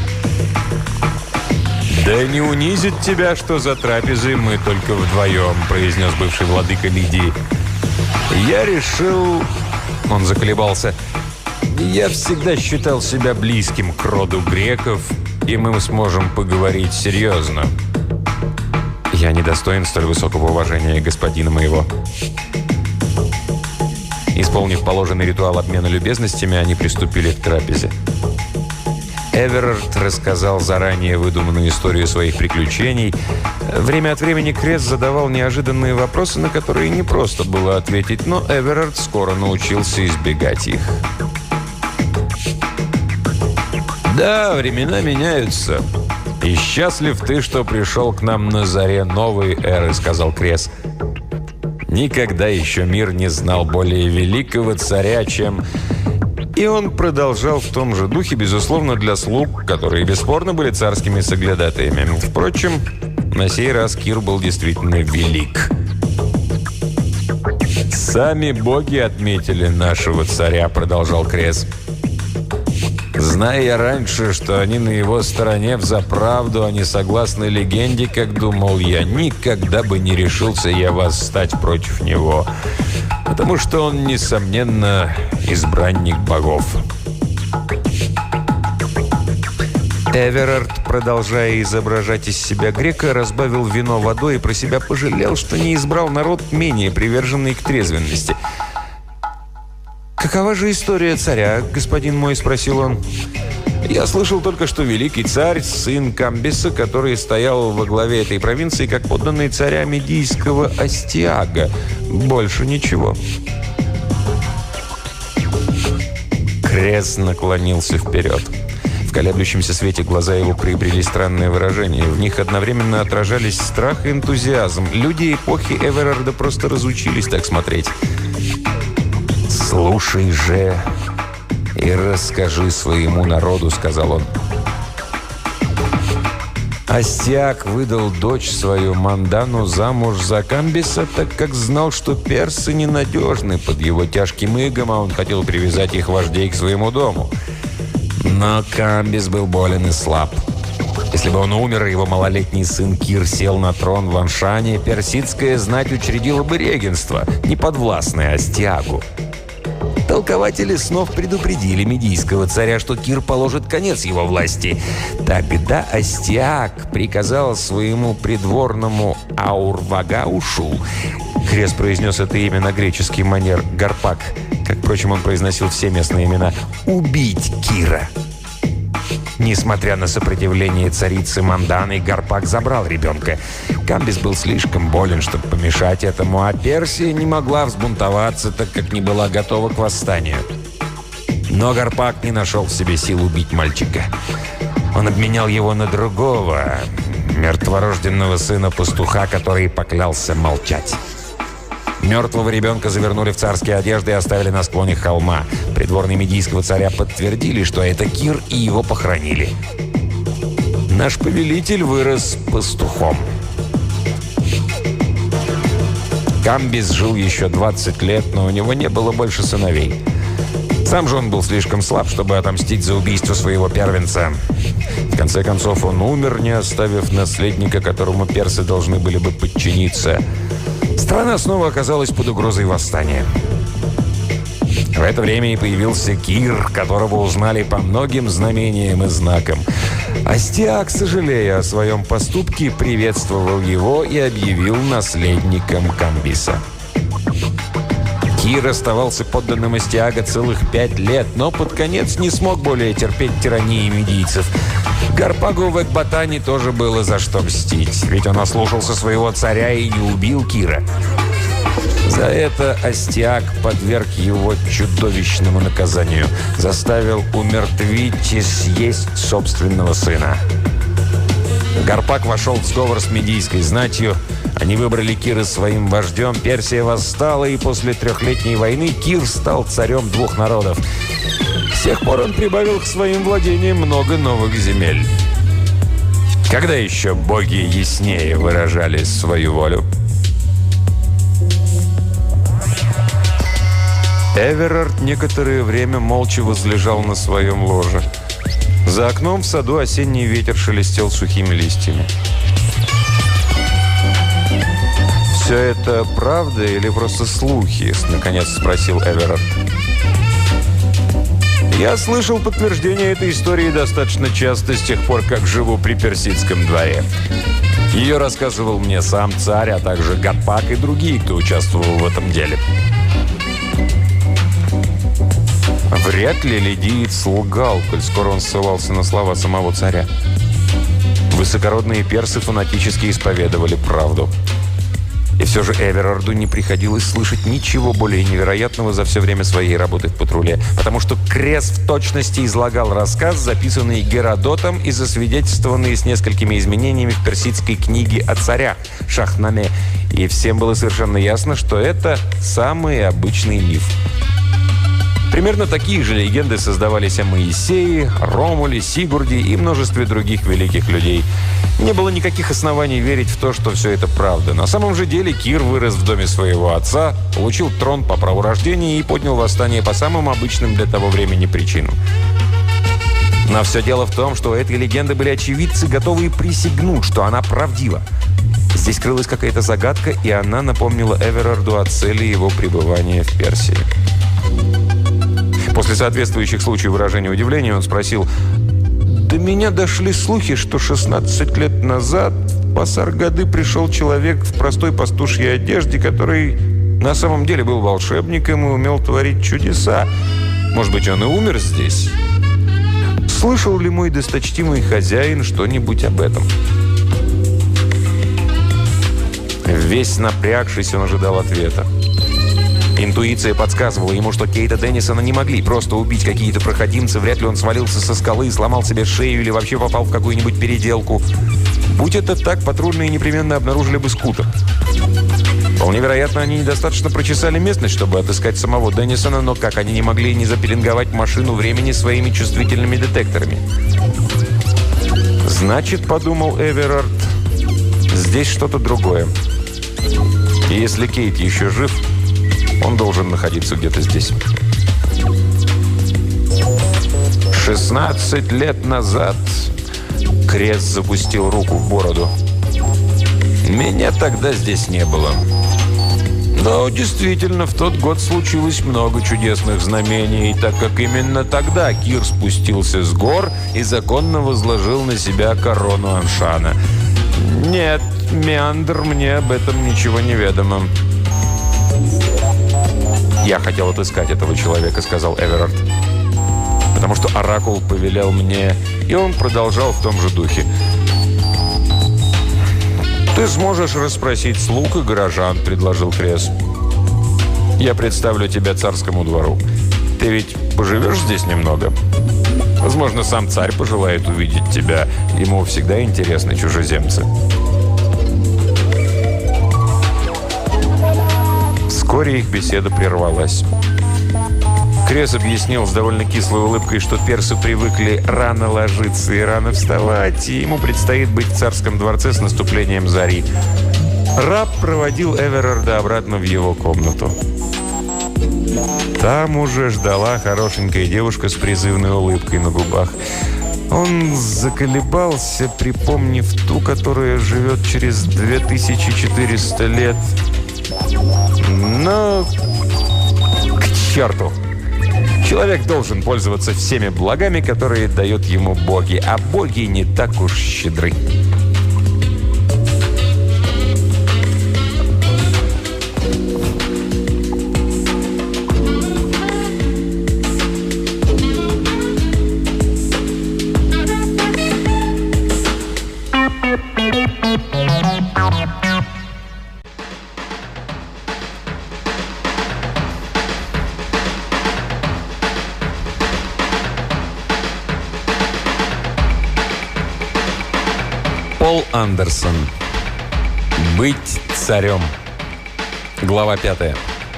«Да не унизит тебя, что за трапезой мы только вдвоем», — произнес бывший владыка Лидии. «Я решил...» Он заколебался. «Я всегда считал себя близким к роду греков, и мы сможем поговорить серьезно». «Я недостоин столь высокого уважения господина моего». Исполнив положенный ритуал обмена любезностями, они приступили к трапезе. Эверард рассказал заранее выдуманную историю своих приключений. Время от времени Крес задавал неожиданные вопросы, на которые не просто было ответить, но Эверард скоро научился избегать их. «Да, времена меняются. И счастлив ты, что пришел к нам на заре новой эры», — сказал Крес. «Никогда еще мир не знал более великого царя, чем...» И он продолжал в том же духе, безусловно, для слуг, которые бесспорно были царскими соглядатаями. Впрочем, на сей раз Кир был действительно велик. «Сами боги отметили нашего царя», — продолжал Крес. «Зная я раньше, что они на его стороне взаправду, а не согласно легенде, как думал я, никогда бы не решился я восстать против него, потому что он, несомненно, избранник богов». Эверард, продолжая изображать из себя грека, разбавил вино водой и про себя пожалел, что не избрал народ менее приверженный к трезвенности. «Какова же история царя, господин мой?» – спросил он. «Я слышал только, что великий царь, сын Камбиса, который стоял во главе этой провинции как подданный царя медийского Астиага. Больше ничего». Крес наклонился вперед. В колеблющемся свете глаза его приобрели странное выражение. В них одновременно отражались страх и энтузиазм. Люди эпохи Эверарда просто разучились так смотреть. «Слушай же и расскажи своему народу», — сказал он. Астиаг выдал дочь свою Мандану замуж за Камбиса, так как знал, что персы ненадежны под его тяжким игом, а он хотел привязать их вождей к своему дому. Но Камбис был болен и слаб. Если бы он умер, и его малолетний сын Кир сел на трон в Аншане, персидская знать учредила бы регенство, неподвластное Астиагу. Толкователи снов предупредили медийского царя, что Кир положит конец его власти. Тогда Астиаг приказал своему придворному Аурвагаушу, Крес произнес это имя на греческий манер Гарпак, как, впрочем, он произносил все местные имена, убить Кира. Несмотря на сопротивление царицы Манданы, Гарпак забрал ребенка. Камбис был слишком болен, чтобы помешать этому, а Персия не могла взбунтоваться, так как не была готова к восстанию. Но Гарпак не нашел в себе сил убить мальчика. Он обменял его на другого, мертворожденного сына пастуха, который поклялся молчать. Мертвого ребенка завернули в царские одежды и оставили на склоне холма. Придворные медийского царя подтвердили, что это Кир, и его похоронили. Наш повелитель вырос пастухом. Камбис жил еще двадцать лет, но у него не было больше сыновей. Сам же он был слишком слаб, чтобы отомстить за убийство своего первенца. В конце концов, он умер, не оставив наследника, которому персы должны были бы подчиниться. Страна снова оказалась под угрозой восстания. В это время и появился Кир, которого узнали по многим знамениям и знакам. Астиаг, сожалея о своем поступке, приветствовал его и объявил наследником Камбиса. Кир оставался подданным Астиага целых пять лет, но под конец не смог более терпеть тирании медийцев. Гарпагу в Экбатане тоже было за что мстить, ведь он ослушался своего царя и не убил Кира. За это Астиаг подверг его чудовищному наказанию, заставил умертвить и съесть собственного сына. Гарпак вошел в сговор с медийской знатью. Они выбрали Кира своим вождем, Персия восстала, и после трехлетней войны Кир стал царем двух народов. С тех пор он прибавил к своим владениям много новых земель. Когда еще боги яснее выражали свою волю? Эверард некоторое время молча возлежал на своем ложе. За окном в саду осенний ветер шелестел сухими листьями. «Все это правда или просто слухи?» – наконец спросил Эверард. «Я слышал подтверждение этой истории достаточно часто с тех пор, как живу при персидском дворе. Ее рассказывал мне сам царь, а также Гарпак и другие, кто участвовал в этом деле». Вряд ли лидиец лгал, коль скоро он ссылался на слова самого царя. Высокородные персы фанатически исповедовали правду. И все же Эверарду не приходилось слышать ничего более невероятного за все время своей работы в патруле, потому что Крес в точности излагал рассказ, записанный Геродотом и засвидетельствованный с несколькими изменениями в персидской книге о царях Шахнаме. И всем было совершенно ясно, что это самый обычный миф. Примерно такие же легенды создавались о Моисее, Ромуле, Сигурде и множестве других великих людей. Не было никаких оснований верить в то, что все это правда. На самом же деле Кир вырос в доме своего отца, получил трон по праву рождения и поднял восстание по самым обычным для того времени причинам. Но все дело в том, что у этой легенды были очевидцы, готовые присягнуть, что она правдива. Здесь крылась какая-то загадка, и она напомнила Эверарду о цели его пребывания в Персии. После соответствующих случаев выражения удивления он спросил: «До меня дошли слухи, что шестнадцать лет назад в Пасаргады пришел человек в простой пастушьей одежде, который на самом деле был волшебником и умел творить чудеса. Может быть, он и умер здесь? Слышал ли мой досточтимый хозяин что-нибудь об этом?» Весь напрягшись, он ожидал ответа. Интуиция подсказывала ему, что Кейта Деннисона не могли просто убить какие-то проходимцы. Вряд ли он свалился со скалы и сломал себе шею или вообще попал в какую-нибудь переделку. Будь это так, патрульные непременно обнаружили бы скутер. Вполне вероятно, они недостаточно прочесали местность, чтобы отыскать самого Деннисона, но как они не могли не запеленговать машину времени своими чувствительными детекторами? Значит, подумал Эверард, здесь что-то другое. И если Кейт еще жив, он должен находиться где-то здесь. шестнадцать лет назад Крес запустил руку в бороду. Меня тогда здесь не было. Но действительно, в тот год случилось много чудесных знамений, так как именно тогда Кир спустился с гор и законно возложил на себя корону Аншана. Нет, Меандр, мне об этом ничего не ведомо. «Я хотел отыскать этого человека», — сказал Эверард. «Потому что Оракул повелел мне...» И он продолжал в том же духе. «Ты сможешь расспросить слуг и горожан», — предложил Крес. «Я представлю тебя царскому двору. Ты ведь поживешь здесь немного? Возможно, сам царь пожелает увидеть тебя. Ему всегда интересны чужеземцы». Вскоре их беседа прервалась. Крес объяснил с довольно кислой улыбкой, что персы привыкли рано ложиться и рано вставать, и ему предстоит быть в царском дворце с наступлением зари. Раб проводил Эверарда обратно в его комнату. Там уже ждала хорошенькая девушка с призывной улыбкой на губах. Он заколебался, припомнив ту, которая живет через две тысячи четыреста лет. Но к черту! Человек должен пользоваться всеми благами, которые дают ему боги, а боги не так уж щедры. Пол Андерсон. Быть царем. Глава пятая.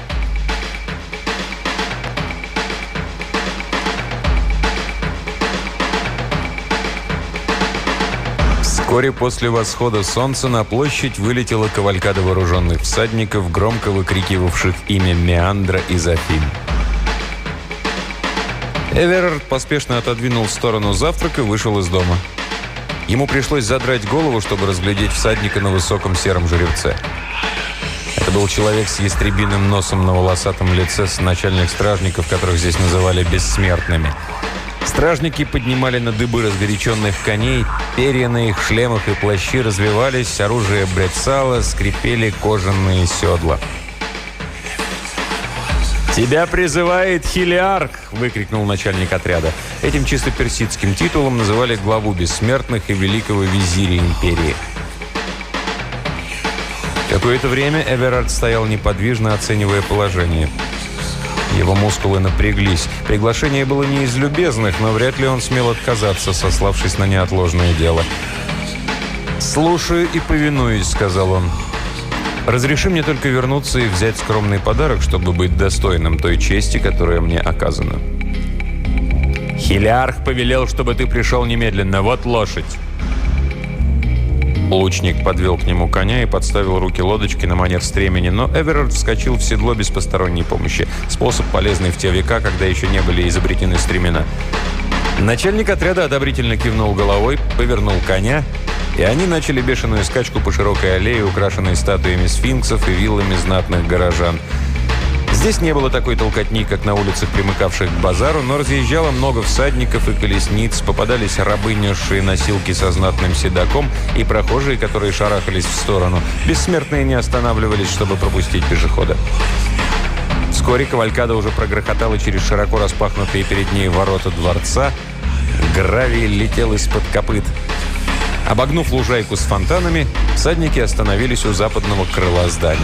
Вскоре после восхода солнца на площадь вылетела кавалькада вооруженных всадников, громко выкрикивавших имя Меандра из Афин. Эверард поспешно отодвинул в сторону завтрак и вышел из дома. Ему пришлось задрать голову, чтобы разглядеть всадника на высоком сером жеребце. Это был человек с ястребиным носом на волосатом лице, с начальных стражников, которых здесь называли бессмертными. Стражники поднимали на дыбы разгоряченных коней, перья на их шлемах и плащи развивались, оружие брецало, скрипели кожаные седла. «Тебя призывает Хелиарх!» – выкрикнул начальник отряда. Этим чисто персидским титулом называли главу бессмертных и великого визиря империи. Какое-то время Эверард стоял неподвижно, оценивая положение. Его мускулы напряглись. Приглашение было не из любезных, но вряд ли он смел отказаться, сославшись на неотложное дело. «Слушаю и повинуюсь», – сказал он. «Разреши мне только вернуться и взять скромный подарок, чтобы быть достойным той чести, которая мне оказана». «Хелиарх повелел, чтобы ты пришел немедленно. Вот лошадь». Лучник подвел к нему коня и подставил руки лодочки на манер стремени, но Эверард вскочил в седло без посторонней помощи. Способ, полезный в те века, когда еще не были изобретены стремена. Начальник отряда одобрительно кивнул головой, повернул коня, и они начали бешеную скачку по широкой аллее, украшенной статуями сфинксов и виллами знатных горожан. Здесь не было такой толкотни, как на улицах, примыкавших к базару, но разъезжало много всадников и колесниц, попадались рабы, несшие носилки со знатным седаком, и прохожие, которые шарахались в сторону. Бессмертные не останавливались, чтобы пропустить пешехода. Вскоре кавалькада уже прогрохотала через широко распахнутые перед ней ворота дворца. Гравий летел из-под копыт. Обогнув лужайку с фонтанами, всадники остановились у западного крыла здания.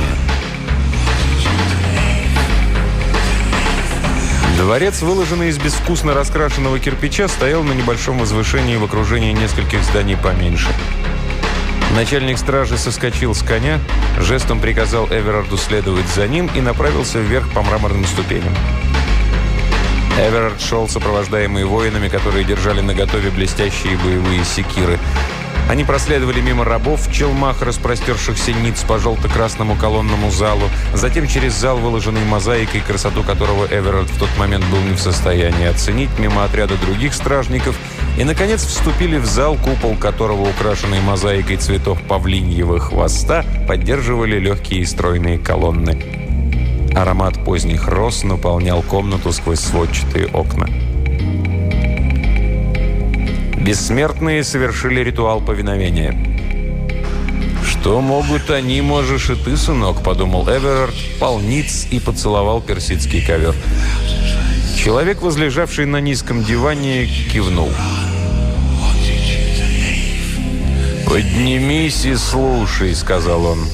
Дворец, выложенный из безвкусно раскрашенного кирпича, стоял на небольшом возвышении в окружении нескольких зданий поменьше. Начальник стражи соскочил с коня, жестом приказал Эверарду следовать за ним и направился вверх по мраморным ступеням. Эверард шел, сопровождаемый воинами, которые держали наготове блестящие боевые секиры. Они проследовали мимо рабов в челмах, распростершихся ниц по желто-красному колонному залу, затем через зал, выложенный мозаикой, красоту которого Эверард в тот момент был не в состоянии оценить, мимо отряда других стражников, и, наконец, вступили в зал, купол которого, украшенный мозаикой цветов павлиньего хвоста, поддерживали легкие и стройные колонны. Аромат поздних роз наполнял комнату сквозь сводчатые окна. Бессмертные совершили ритуал повиновения. «Что могут они, можешь и ты, сынок», — подумал Эверард, полниц и поцеловал персидский ковер. Человек, возлежавший на низком диване, кивнул. «Поднимись и слушай», — сказал он.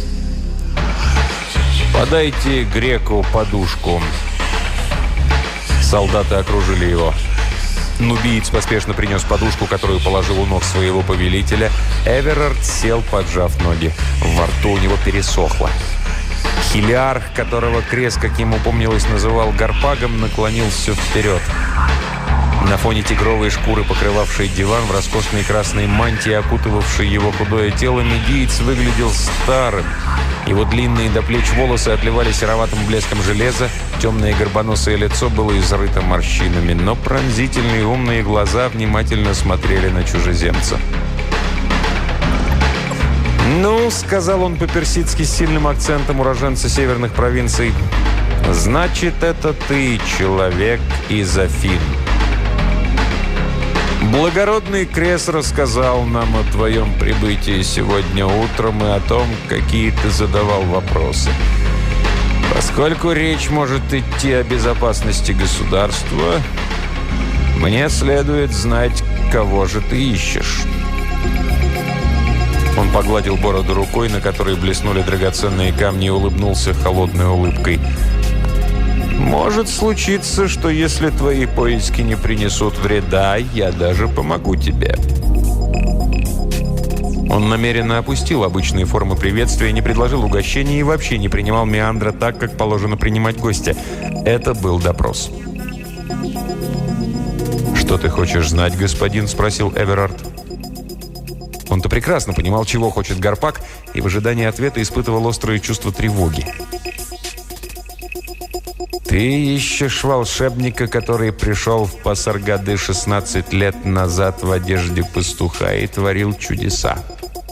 «Подайте греку подушку». Солдаты окружили его. Нубиец поспешно принес подушку, которую положил у ног своего повелителя. Эверард сел, поджав ноги. Во рту у него пересохло. Хилиарх, которого Крес, как ему помнилось, называл Гарпагом, наклонился вперед. На фоне тигровой шкуры, покрывавшей диван, в роскошной красной мантии, окутывавшей его худое тело, медиец выглядел старым. Его длинные до плеч волосы отливали сероватым блеском железа, темное горбоносое лицо было изрыто морщинами, но пронзительные умные глаза внимательно смотрели на чужеземца. «Ну, — сказал он по-персидски с сильным акцентом уроженца северных провинций, — значит, это ты, человек из Афин. Благородный Крес рассказал нам о твоем прибытии сегодня утром и о том, какие ты задавал вопросы. Поскольку речь может идти о безопасности государства, мне следует знать, кого же ты ищешь». Он погладил бороду рукой, на которой блеснули драгоценные камни, и улыбнулся холодной улыбкой. «Может случиться, что если твои поиски не принесут вреда, я даже помогу тебе». Он намеренно опустил обычные формы приветствия, не предложил угощения и вообще не принимал Меандра так, как положено принимать гостя. Это был допрос. «Что ты хочешь знать, господин?» – спросил Эверард. Он-то прекрасно понимал, чего хочет Гарпаг, и в ожидании ответа испытывал острое чувство тревоги. «Ты ищешь волшебника, который пришел в Пасаргады шестнадцать лет назад в одежде пастуха и творил чудеса».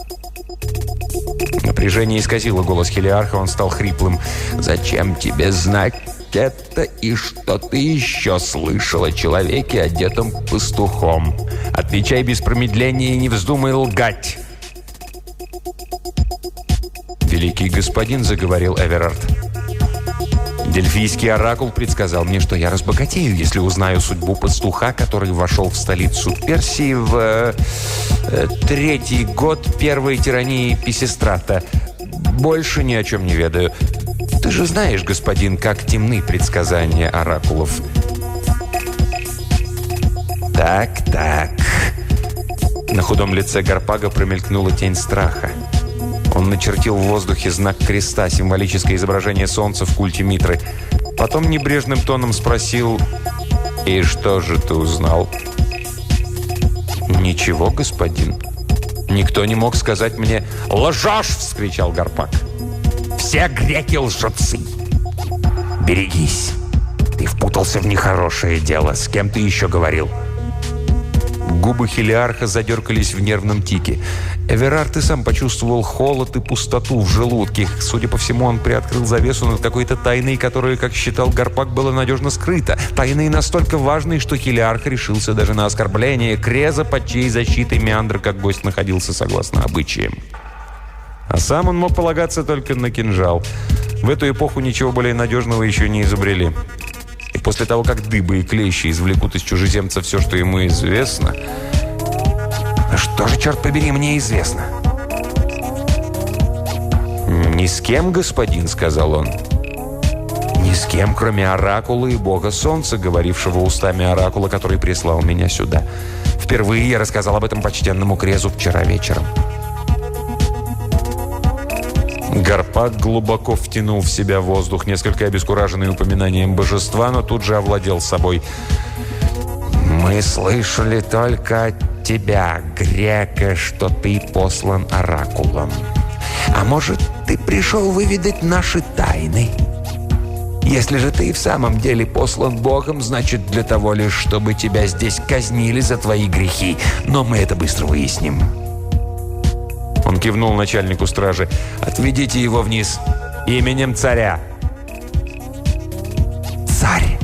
Напряжение исказило голос Хелиарха, он стал хриплым. «Зачем тебе знать это и что ты еще слышал о человеке, одетом пастухом? Отвечай без промедления и не вздумай лгать!» «Великий господин», — заговорил Эверард, — «Дельфийский оракул предсказал мне, что я разбогатею, если узнаю судьбу пастуха, который вошел в столицу Персии в э, э, третий год первой тирании Писистрата. Больше ни о чем не ведаю. Ты же знаешь, господин, как темны предсказания оракулов». «Так, так». На худом лице Гарпага промелькнула тень страха. Он начертил в воздухе знак креста, символическое изображение солнца в культе Митры. Потом небрежным тоном спросил: «И что же ты узнал?» «Ничего, господин. Никто не мог сказать мне...» «Лжешь!» — вскричал Гарпаг. «Все греки лжецы! Берегись! Ты впутался в нехорошее дело. С кем ты еще говорил?» Губы Хелиарха задергались в нервном тике. Эверард и сам почувствовал холод и пустоту в желудке. Судя по всему, он приоткрыл завесу над какой-то тайной, которая, как считал Гарпаг, была надежно скрыта. Тайной настолько важной, что Хелиарх решился даже на оскорбление Креза, под чьей защитой Меандр как гость находился согласно обычаям. А сам он мог полагаться только на кинжал. В эту эпоху ничего более надежного еще не изобрели. И после того, как дыбы и клещи извлекут из чужеземца все, что ему известно... «Что же, черт побери, мне известно?» «Ни с кем, господин», — сказал он. «Ни с кем, кроме оракула и бога солнца, говорившего устами оракула, который прислал меня сюда. Впервые я рассказал об этом почтенному Крезу вчера вечером». Гарпак глубоко втянул в себя воздух, несколько обескураженный упоминанием божества, но тут же овладел собой. «Мы слышали только от тебя, Грека, что ты послан оракулом. А может, ты пришел выведать наши тайны? Если же ты и в самом деле послан Богом, значит, для того лишь, чтобы тебя здесь казнили за твои грехи. Но мы это быстро выясним». Он кивнул начальнику стражи. «Отведите его вниз. Именем царя». «Царь!»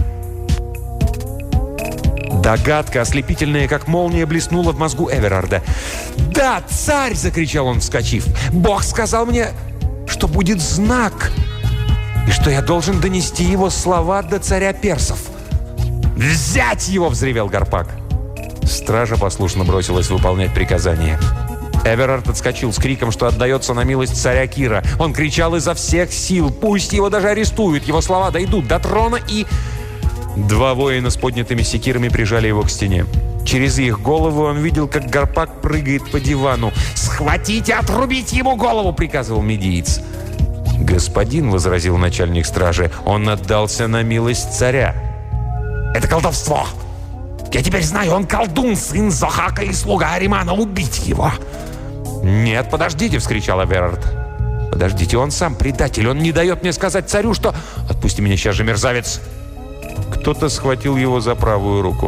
Догадка, ослепительная, как молния, блеснула в мозгу Эверарда. «Да, царь!» — закричал он, вскочив. «Бог сказал мне, что будет знак, и что я должен донести его слова до царя персов». «Взять его!» — взревел Гарпак. Стража послушно бросилась выполнять приказание. Эверард отскочил с криком, что отдается на милость царя Кира. Он кричал изо всех сил. Пусть его даже арестуют. Его слова дойдут до трона и... Два воина с поднятыми секирами прижали его к стене. Через их голову он видел, как Гарпак прыгает по дивану. «Схватите, отрубите ему голову!» — приказывал медиец. «Господин», — возразил начальник стражи, — «он отдался на милость царя». «Это колдовство! Я теперь знаю, он колдун, сын Зохака и слуга Аримана. Убить его!» «Нет, подождите!» — вскричал Эверард. «Подождите, он сам предатель. Он не дает мне сказать царю, что...» «Отпусти меня сейчас же, мерзавец!» Кто-то схватил его за правую руку.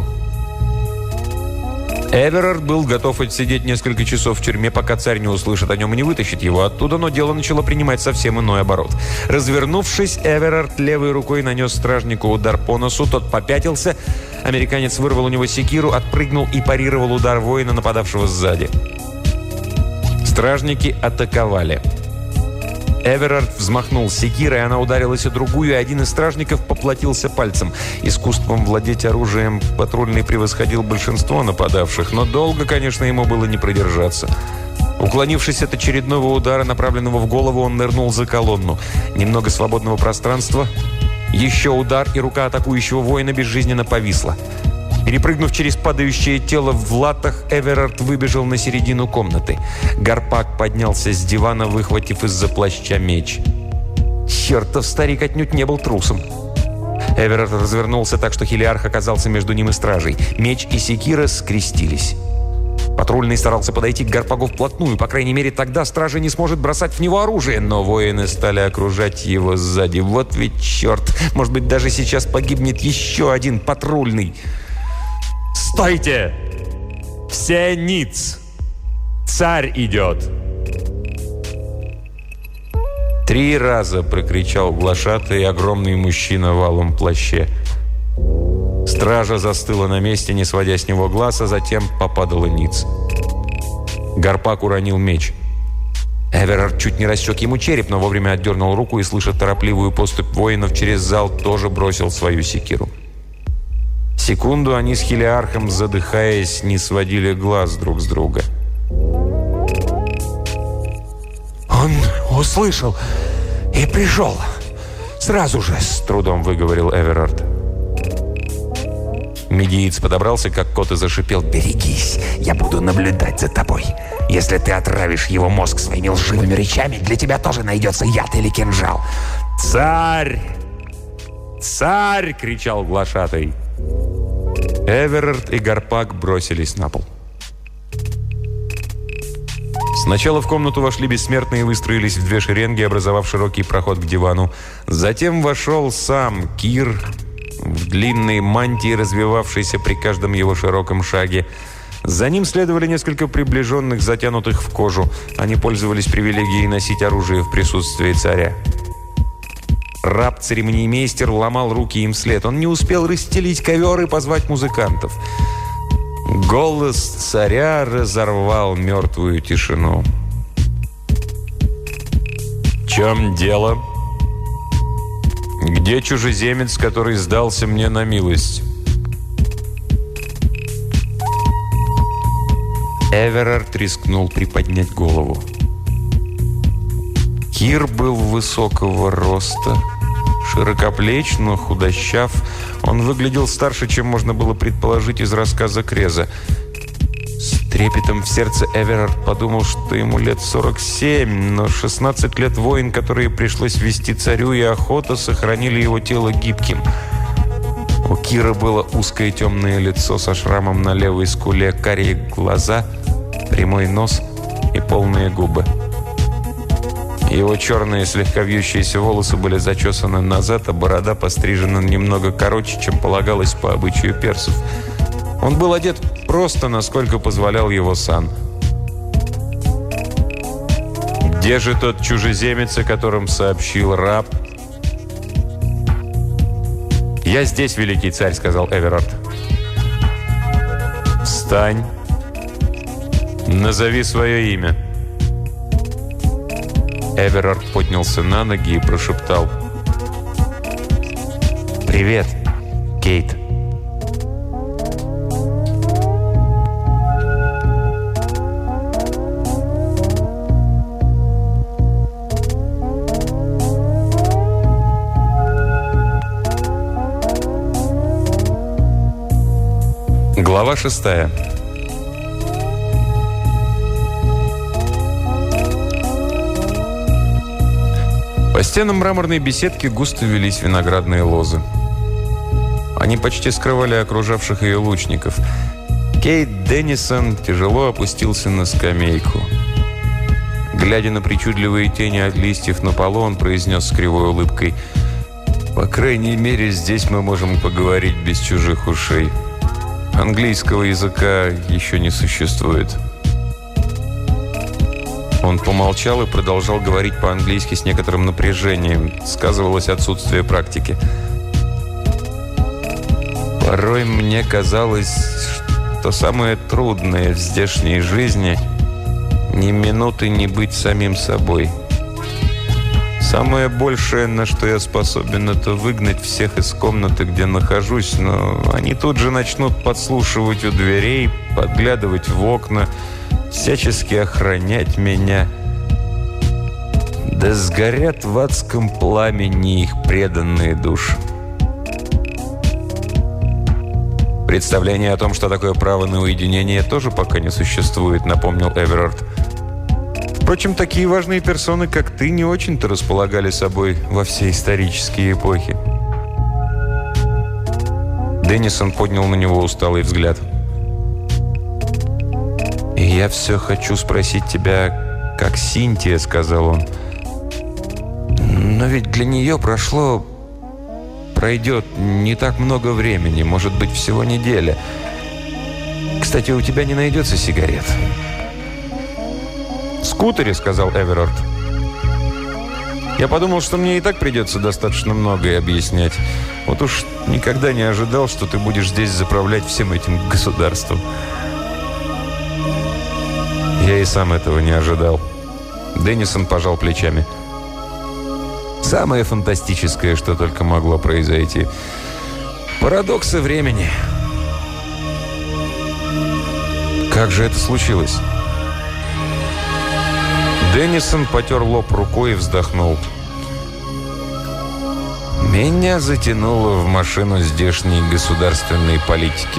Эверард был готов отсидеть несколько часов в тюрьме, пока царь не услышит о нем и не вытащит его оттуда, но дело начало принимать совсем иной оборот. Развернувшись, Эверард левой рукой нанес стражнику удар по носу, тот попятился. Американец вырвал у него секиру, отпрыгнул и парировал удар воина, нападавшего сзади. Стражники атаковали. Эверард взмахнул секирой, она ударилась о другую, и один из стражников поплатился пальцем. Искусством владеть оружием патрульный превосходил большинство нападавших, но долго, конечно, ему было не продержаться. Уклонившись от очередного удара, направленного в голову, он нырнул за колонну. Немного свободного пространства, еще удар, и рука атакующего воина безжизненно повисла. Перепрыгнув через падающее тело в латах, Эверард выбежал на середину комнаты. Гарпак поднялся с дивана, выхватив из-за плаща меч. Чертов старик отнюдь не был трусом. Эверард развернулся так, что Хелиарх оказался между ним и стражей. Меч и секира скрестились. Патрульный старался подойти к Гарпагу вплотную. По крайней мере, тогда стража не сможет бросать в него оружие. Но воины стали окружать его сзади. Вот ведь черт! Может быть, даже сейчас погибнет еще один патрульный. «Стойте! Все ниц! Царь идет!» Три раза прокричал глашатый огромный мужчина в алом плаще. Стража застыла на месте, не сводя с него глаз, а затем попадала ниц. Гарпак уронил меч. Эверард чуть не рассек ему череп, но вовремя отдернул руку и, слыша торопливую поступь воинов через зал, тоже бросил свою секиру. Секунду они с Хелиархом, задыхаясь, не сводили глаз друг с друга. «Он услышал и пришел. Сразу же!» — с трудом выговорил Эверард. Медиец подобрался, как кот, и зашипел. «Берегись, я буду наблюдать за тобой. Если ты отравишь его мозг своими лживыми речами, для тебя тоже найдется яд или кинжал». «Царь! Царь!» — кричал глашатай. Эверард и Гарпак бросились на пол. Сначала в комнату вошли бессмертные и выстроились в две шеренги, образовав широкий проход к дивану. Затем вошел сам Кир в длинной мантии, развивавшейся при каждом его широком шаге. За ним следовали несколько приближенных, затянутых в кожу. Они пользовались привилегией носить оружие в присутствии царя. Раб-церемониймейстер ломал руки им вслед. Он не успел расстелить ковер и позвать музыкантов. Голос царя разорвал мертвую тишину. «В чем дело? Где чужеземец, который сдался мне на милость?» Эверард рискнул приподнять голову. Кир был высокого роста, широкоплеч, но худощав. Он выглядел старше, чем можно было предположить из рассказа Креза. трепетом в сердце Эверард подумал, что ему лет сорок семь, но шестнадцать лет войн, которые пришлось вести царю, и охота сохранили его тело гибким. У Кира было узкое темное лицо со шрамом на левой скуле, карие глаза, прямой нос и полные губы. Его черные слегка вьющиеся волосы были зачесаны назад, а борода пострижена немного короче, чем полагалось по обычаю персов. Он был одет просто, насколько позволял его сан. «Где же тот чужеземец, о котором сообщил раб?» «Я здесь, великий царь», — сказал Эверард. «Встань. Назови свое имя». Эверард поднялся на ноги и прошептал: «Привет, Кейт». Глава шестая. По стенам мраморной беседки густо велись виноградные лозы. Они почти скрывали окружавших ее лучников. Кейт Деннисон тяжело опустился на скамейку. Глядя на причудливые тени от листьев на полу, он произнес с кривой улыбкой: «По крайней мере, здесь мы можем поговорить без чужих ушей. Английского языка еще не существует». Он помолчал и продолжал говорить по-английски с некоторым напряжением. Сказывалось отсутствие практики. «Порой мне казалось, что самое трудное в здешней жизни — ни минуты не быть самим собой. Самое большее, на что я способен, это выгнать всех из комнаты, где нахожусь, но они тут же начнут подслушивать у дверей, подглядывать в окна, всячески охранять меня. Да сгорят в адском пламени их преданные души». «Представление о том, что такое право на уединение, тоже пока не существует», — напомнил Эверард. «Впрочем, такие важные персоны, как ты, не очень-то располагали собой во все исторические эпохи». Деннисон поднял на него усталый взгляд. «И я все хочу спросить тебя, как Синтия», — сказал он. «Но ведь для нее прошло... пройдет не так много времени, может быть, всего неделя. Кстати, у тебя не найдется сигарет?» «В скутере», — сказал Эверард. «Я подумал, что мне и так придется достаточно многое объяснять. Вот уж никогда не ожидал, что ты будешь здесь заправлять всем этим государством». «Я и сам этого не ожидал». Деннисон пожал плечами. «Самое фантастическое, что только могло произойти. Парадоксы времени». «Как же это случилось?» Деннисон потер лоб рукой и вздохнул. «Меня затянуло в машину здешней государственной политики.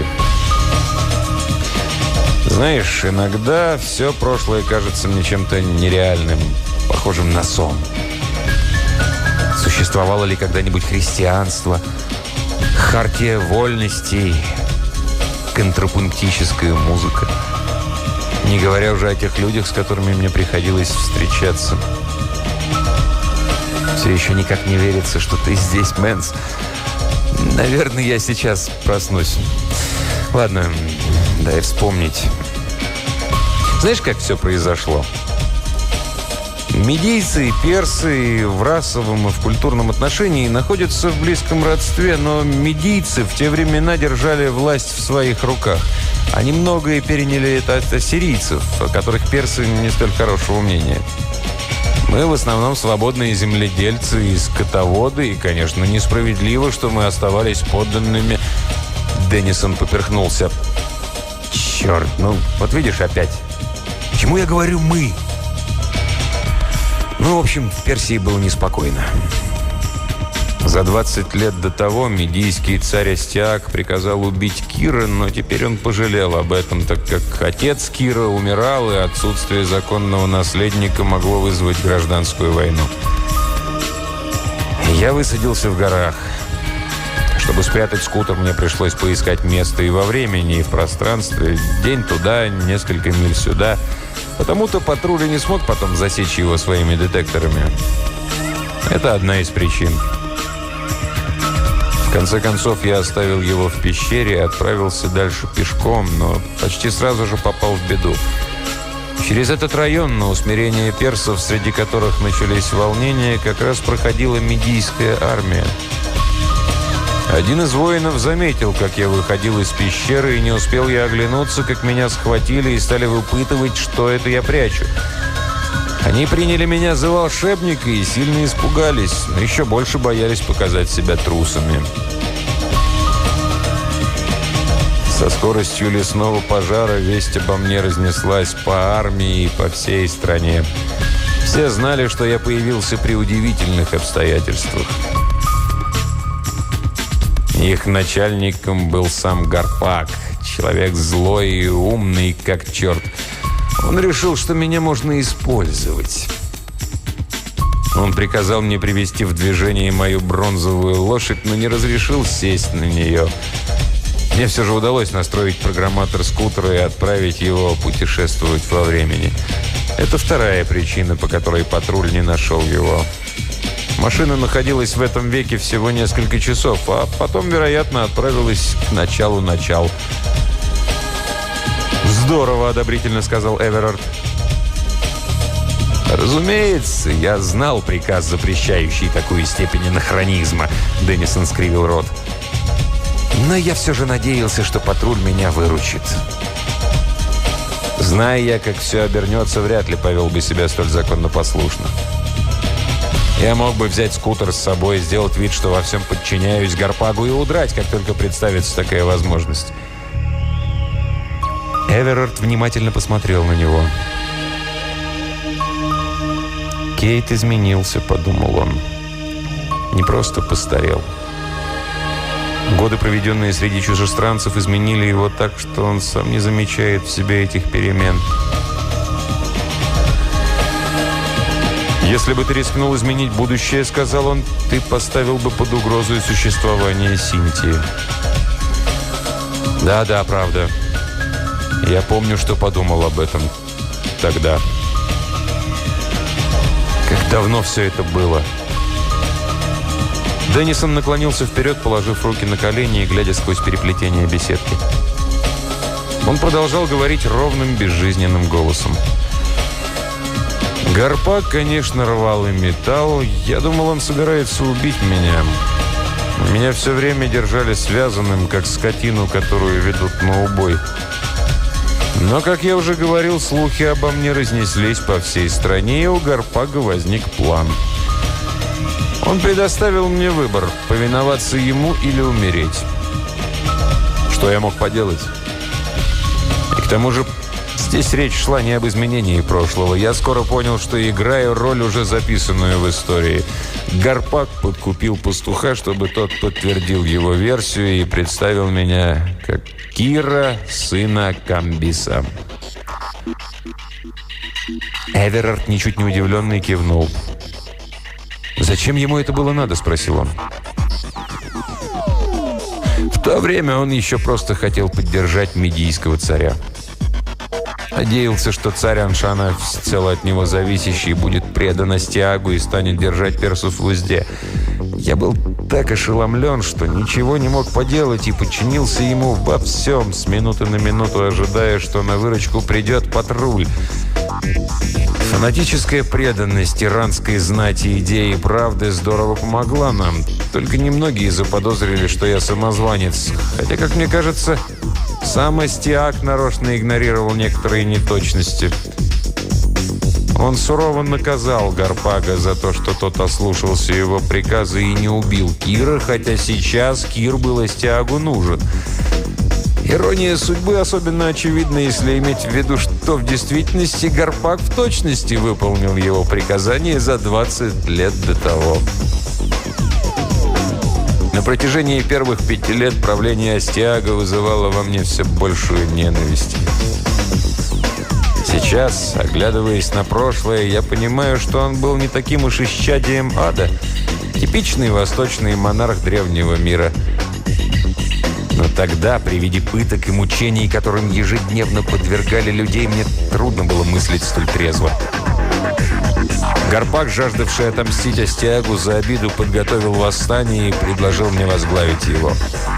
Знаешь, иногда все прошлое кажется мне чем-то нереальным, похожим на сон. Существовало ли когда-нибудь христианство, хартия вольностей, контрапунктическая музыка? Не говоря уже о тех людях, с которыми мне приходилось встречаться. Все еще никак не верится, что ты здесь, Мэнс. Наверное, я сейчас проснусь. Ладно, дай вспомнить. Знаешь, как все произошло? Медийцы и персы в расовом и в культурном отношении находятся в близком родстве, но медийцы в те времена держали власть в своих руках. Они многое переняли это от ассирийцев, о которых персы не столь хорошего мнения. Мы в основном свободные земледельцы и скотоводы, и, конечно, несправедливо, что мы оставались подданными. Деннисон поперхнулся. Черт, ну вот видишь опять. Почему я говорю «мы»? Ну, в общем, в Персии было неспокойно. За двадцать лет до того медийский царь Астиак приказал убить Кира, но теперь он пожалел об этом, так как отец Кира умирал, и отсутствие законного наследника могло вызвать гражданскую войну. Я высадился в горах. Чтобы спрятать скутер, мне пришлось поискать место и во времени, и в пространстве. День туда, несколько миль сюда. Потому-то патруль и не смог потом засечь его своими детекторами. Это одна из причин. В конце концов, я оставил его в пещере и отправился дальше пешком, но почти сразу же попал в беду. Через этот район, на усмирение персов, среди которых начались волнения, как раз проходила медийская армия. Один из воинов заметил, как я выходил из пещеры, и не успел я оглянуться, как меня схватили и стали выпытывать, что это я прячу. Они приняли меня за волшебника и сильно испугались, но еще больше боялись показать себя трусами. Со скоростью лесного пожара весть обо мне разнеслась по армии и по всей стране. Все знали, что я появился при удивительных обстоятельствах. Их начальником был сам Гарпак, человек злой и умный, как черт. Он решил, что меня можно использовать. Он приказал мне привести в движение мою бронзовую лошадь, но не разрешил сесть на нее. Мне все же удалось настроить программатор скутера и отправить его путешествовать во времени. Это вторая причина, по которой патруль не нашел его. Машина находилась в этом веке всего несколько часов, а потом, вероятно, отправилась к началу начал. «Здорово!» – одобрительно сказал Эверард. «Разумеется, я знал приказ, запрещающий такую степень анахронизма», – Деннисон скривил рот. «Но я все же надеялся, что патруль меня выручит. Зная я, как все обернется, вряд ли повел бы себя столь законопослушно. Я мог бы взять скутер с собой, сделать вид, что во всем подчиняюсь Гарпагу и удрать, как только представится такая возможность». Эверард внимательно посмотрел на него. «Кейт изменился», — подумал он. «Не просто постарел. Годы, проведенные среди чужестранцев, изменили его так, что он сам не замечает в себе этих перемен. «Если бы ты рискнул изменить будущее, — сказал он, — ты поставил бы под угрозу и существование Синтии». «Да-да, правда. Я помню, что подумал об этом тогда. Как давно все это было». Деннисон наклонился вперед, положив руки на колени и глядя сквозь переплетение беседки. Он продолжал говорить ровным, безжизненным голосом. «Гарпак, конечно, рвал и металл. Я думал, он собирается убить меня. Меня все время держали связанным, как скотину, которую ведут на убой. Но, как я уже говорил, слухи обо мне разнеслись по всей стране, и у Гарпага возник план. Он предоставил мне выбор – повиноваться ему или умереть. Что я мог поделать? И к тому же здесь речь шла не об изменении прошлого. Я скоро понял, что играю роль, уже записанную в истории. Гарпак подкупил пастуха, чтобы тот подтвердил его версию и представил меня как Кира, сына Камбиса». Эверард, ничуть не удивленный, кивнул. «Зачем ему это было надо?» – спросил он. В то время он еще просто хотел поддержать медийского царя. Надеялся, что царь Аншана, всецело от него зависящий, будет предан Астиагу и станет держать персов в узде. Я был так ошеломлен, что ничего не мог поделать и подчинился ему во всем, с минуты на минуту ожидая, что на выручку придет патруль. Фанатическая преданность иранской знати идеи и правды здорово помогла нам. Только немногие заподозрили, что я самозванец. Хотя, как мне кажется, сам Астиаг нарочно игнорировал некоторые неточности. Он сурово наказал Гарпага за то, что тот ослушался его приказа и не убил Кира, хотя сейчас Кир был Астиагу нужен. Ирония судьбы особенно очевидна, если иметь в виду, что в действительности Гарпаг в точности выполнил его приказание за двадцать лет до того. На протяжении первых пяти лет правление Астиага вызывало во мне все большую ненависть. Сейчас, оглядываясь на прошлое, я понимаю, что он был не таким уж исчадием ада. Типичный восточный монарх древнего мира. Но тогда, при виде пыток и мучений, которым ежедневно подвергали людей, мне трудно было мыслить столь трезво. Гарпак, жаждавший отомстить Астиагу за обиду, подготовил восстание и предложил мне возглавить его.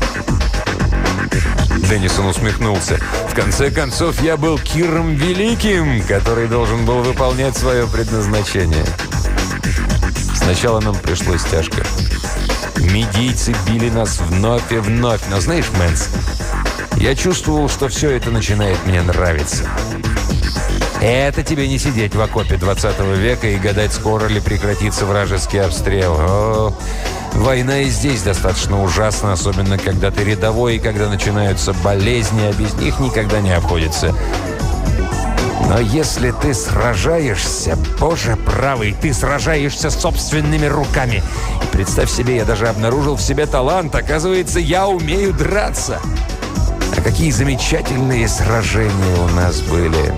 Деннисон усмехнулся. В конце концов, я был Киром Великим, который должен был выполнять свое предназначение. Сначала нам пришлось тяжко. Медийцы били нас вновь и вновь. Но знаешь, Мэнс, я чувствовал, что все это начинает мне нравиться. Это тебе не сидеть в окопе двадцатого века и гадать, скоро ли прекратится вражеский обстрел. О, война и здесь достаточно ужасна, особенно когда ты рядовой и когда начинаются болезни, а без них никогда не обходится. Но если ты сражаешься, боже правый, ты сражаешься собственными руками. И представь себе, я даже обнаружил в себе талант. Оказывается, я умею драться. А какие замечательные сражения у нас были.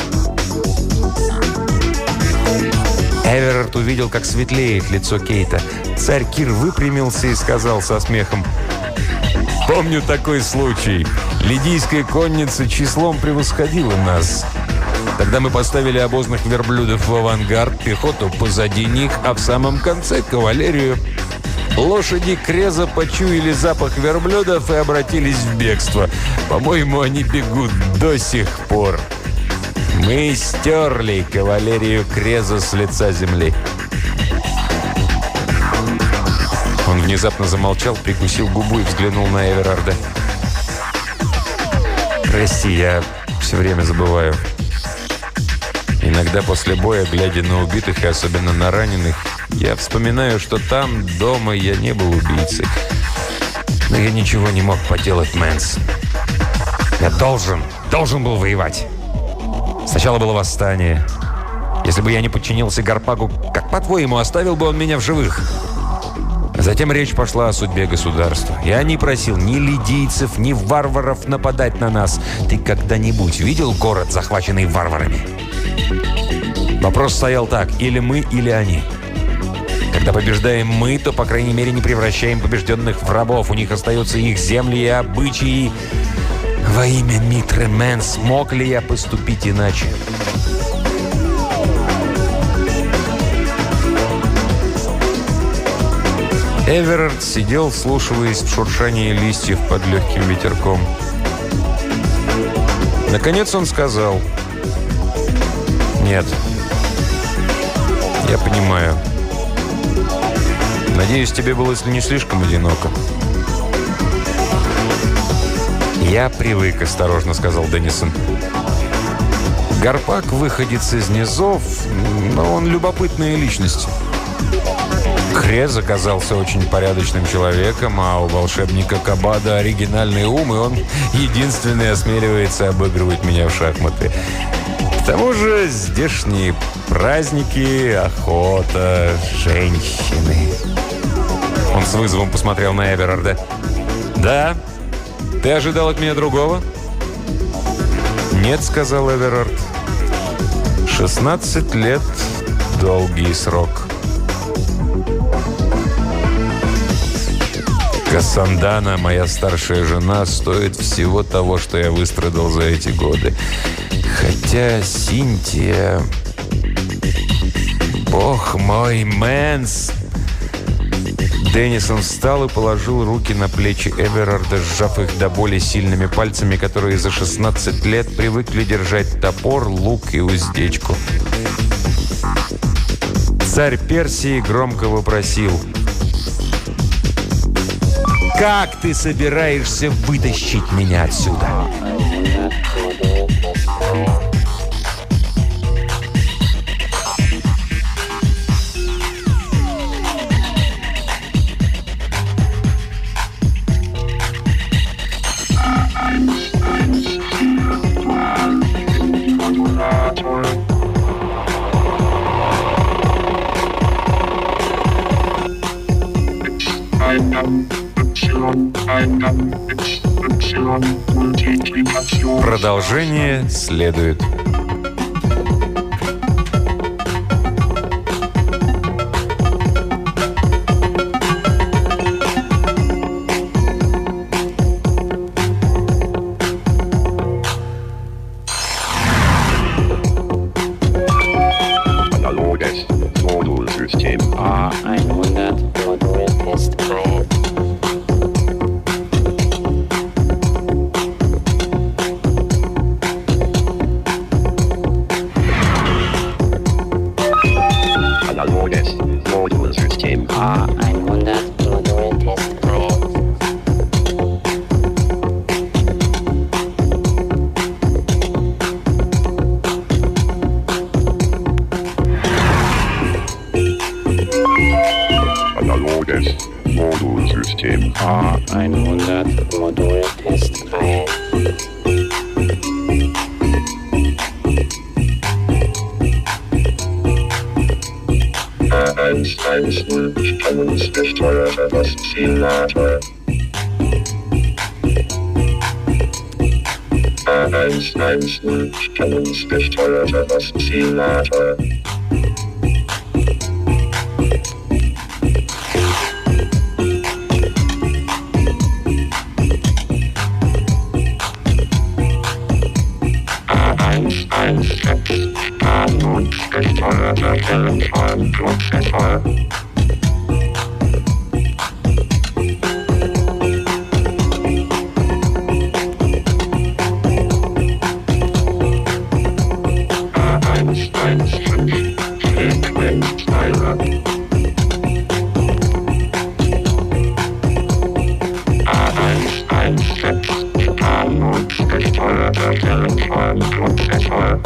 Эверард увидел, как светлеет лицо Кейта. Царь Кир выпрямился и сказал со смехом: «Помню такой случай. Лидийская конница числом превосходила нас. Тогда мы поставили обозных верблюдов в авангард, пехоту позади них, а в самом конце кавалерию. Лошади Креза почуяли запах верблюдов и обратились в бегство. По-моему, они бегут до сих пор. Мы стерли кавалерию Креза с лица земли». Он внезапно замолчал, прикусил губу и взглянул на Эверарда. «Прости, я все время забываю. Иногда после боя, глядя на убитых и особенно на раненых, я вспоминаю, что там, дома, я не был убийцей. Но я ничего не мог поделать, Мэнс. Я должен, должен был воевать. Сначала было восстание. Если бы я не подчинился Гарпагу, как, по-твоему, оставил бы он меня в живых? Затем речь пошла о судьбе государства. Я не просил ни лидийцев, ни варваров нападать на нас. Ты когда-нибудь видел город, захваченный варварами? Вопрос стоял так: или мы, или они. Когда побеждаем мы, то, по крайней мере, не превращаем побежденных в рабов. У них остаются их земли и обычаи. Во имя Митры, Мэнс, мог ли я поступить иначе? Эверард сидел, вслушиваясь в шуршание листьев под легким ветерком. Наконец он сказал: «Нет, я понимаю. Надеюсь, тебе было не слишком одиноко». «Я привык», — осторожно сказал Деннисон. «Гарпак выходец из низов, но он любопытная личность. Крез оказался очень порядочным человеком, а у волшебника Кабада оригинальный ум, и он единственный осмеливается обыгрывать меня в шахматы. К тому же здешние праздники, охота, женщины». Он с вызовом посмотрел на Эверарда. «Да? Ты ожидал от меня другого?» «Нет», — сказал Эверард. «шестнадцать лет — долгий срок». Кассандана, моя старшая жена, стоит всего того, что я выстрадал за эти годы. Хотя Синтия... Бог мой, Мэнс! Деннисон встал и положил руки на плечи Эверарда, сжав их до боли сильными пальцами, которые за шестнадцать лет привыкли держать топор, лук и уздечку. Царь Персии громко вопросил: «Как ты собираешься вытащить меня отсюда?» Продолжение следует. Analoges Modulsystem A hundert Modultestreihe. Analoges Modulsystem A hundert Modultestreihe. Analoges Modulsystem A hundert Modultestreihe. A eins eins null spannungsgesteuerter Oszillator. A eins eins null spannungsgesteuerter Oszillator. A eins eins sechs spannungsgesteuerter Telefon-Prozessor. A eins eins fünf Frequenzteiler. A eins eins sechs spannungsgesteuerter Telefon-Prozessor.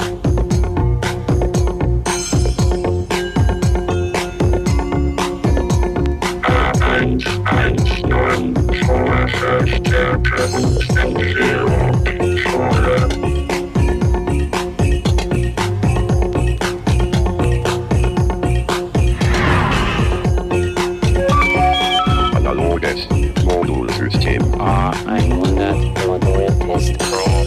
A eins eins neun Vorverstärker und Entfernungskontrolle. Analoges Modulsystem A hundert Modultestreihe.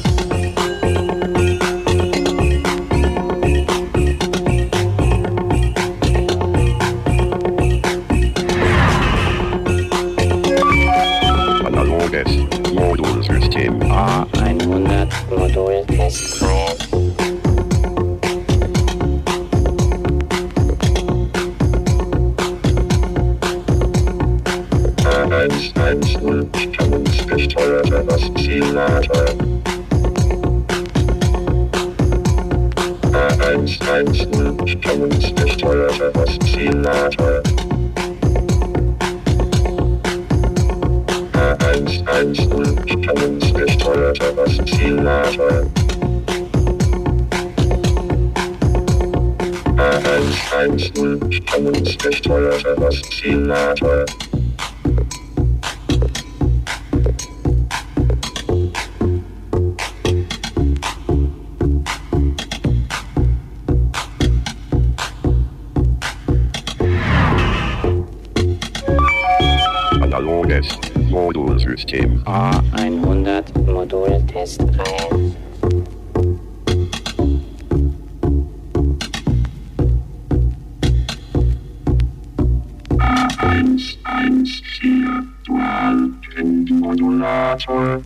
Analoges Modulsystem A hundert Modultestreihe. A eins eins null spannungsgesteuerter Oszillator. A eins eins null spannungsgesteuerter Oszillator. A eins eins null spannungsgesteuerter Oszillator. A eins eins null spannungsgesteuerter Oszillator. Analoges Modulsystem A hundert Modultestreihe. A eins eins vier Dual-Endmodulator.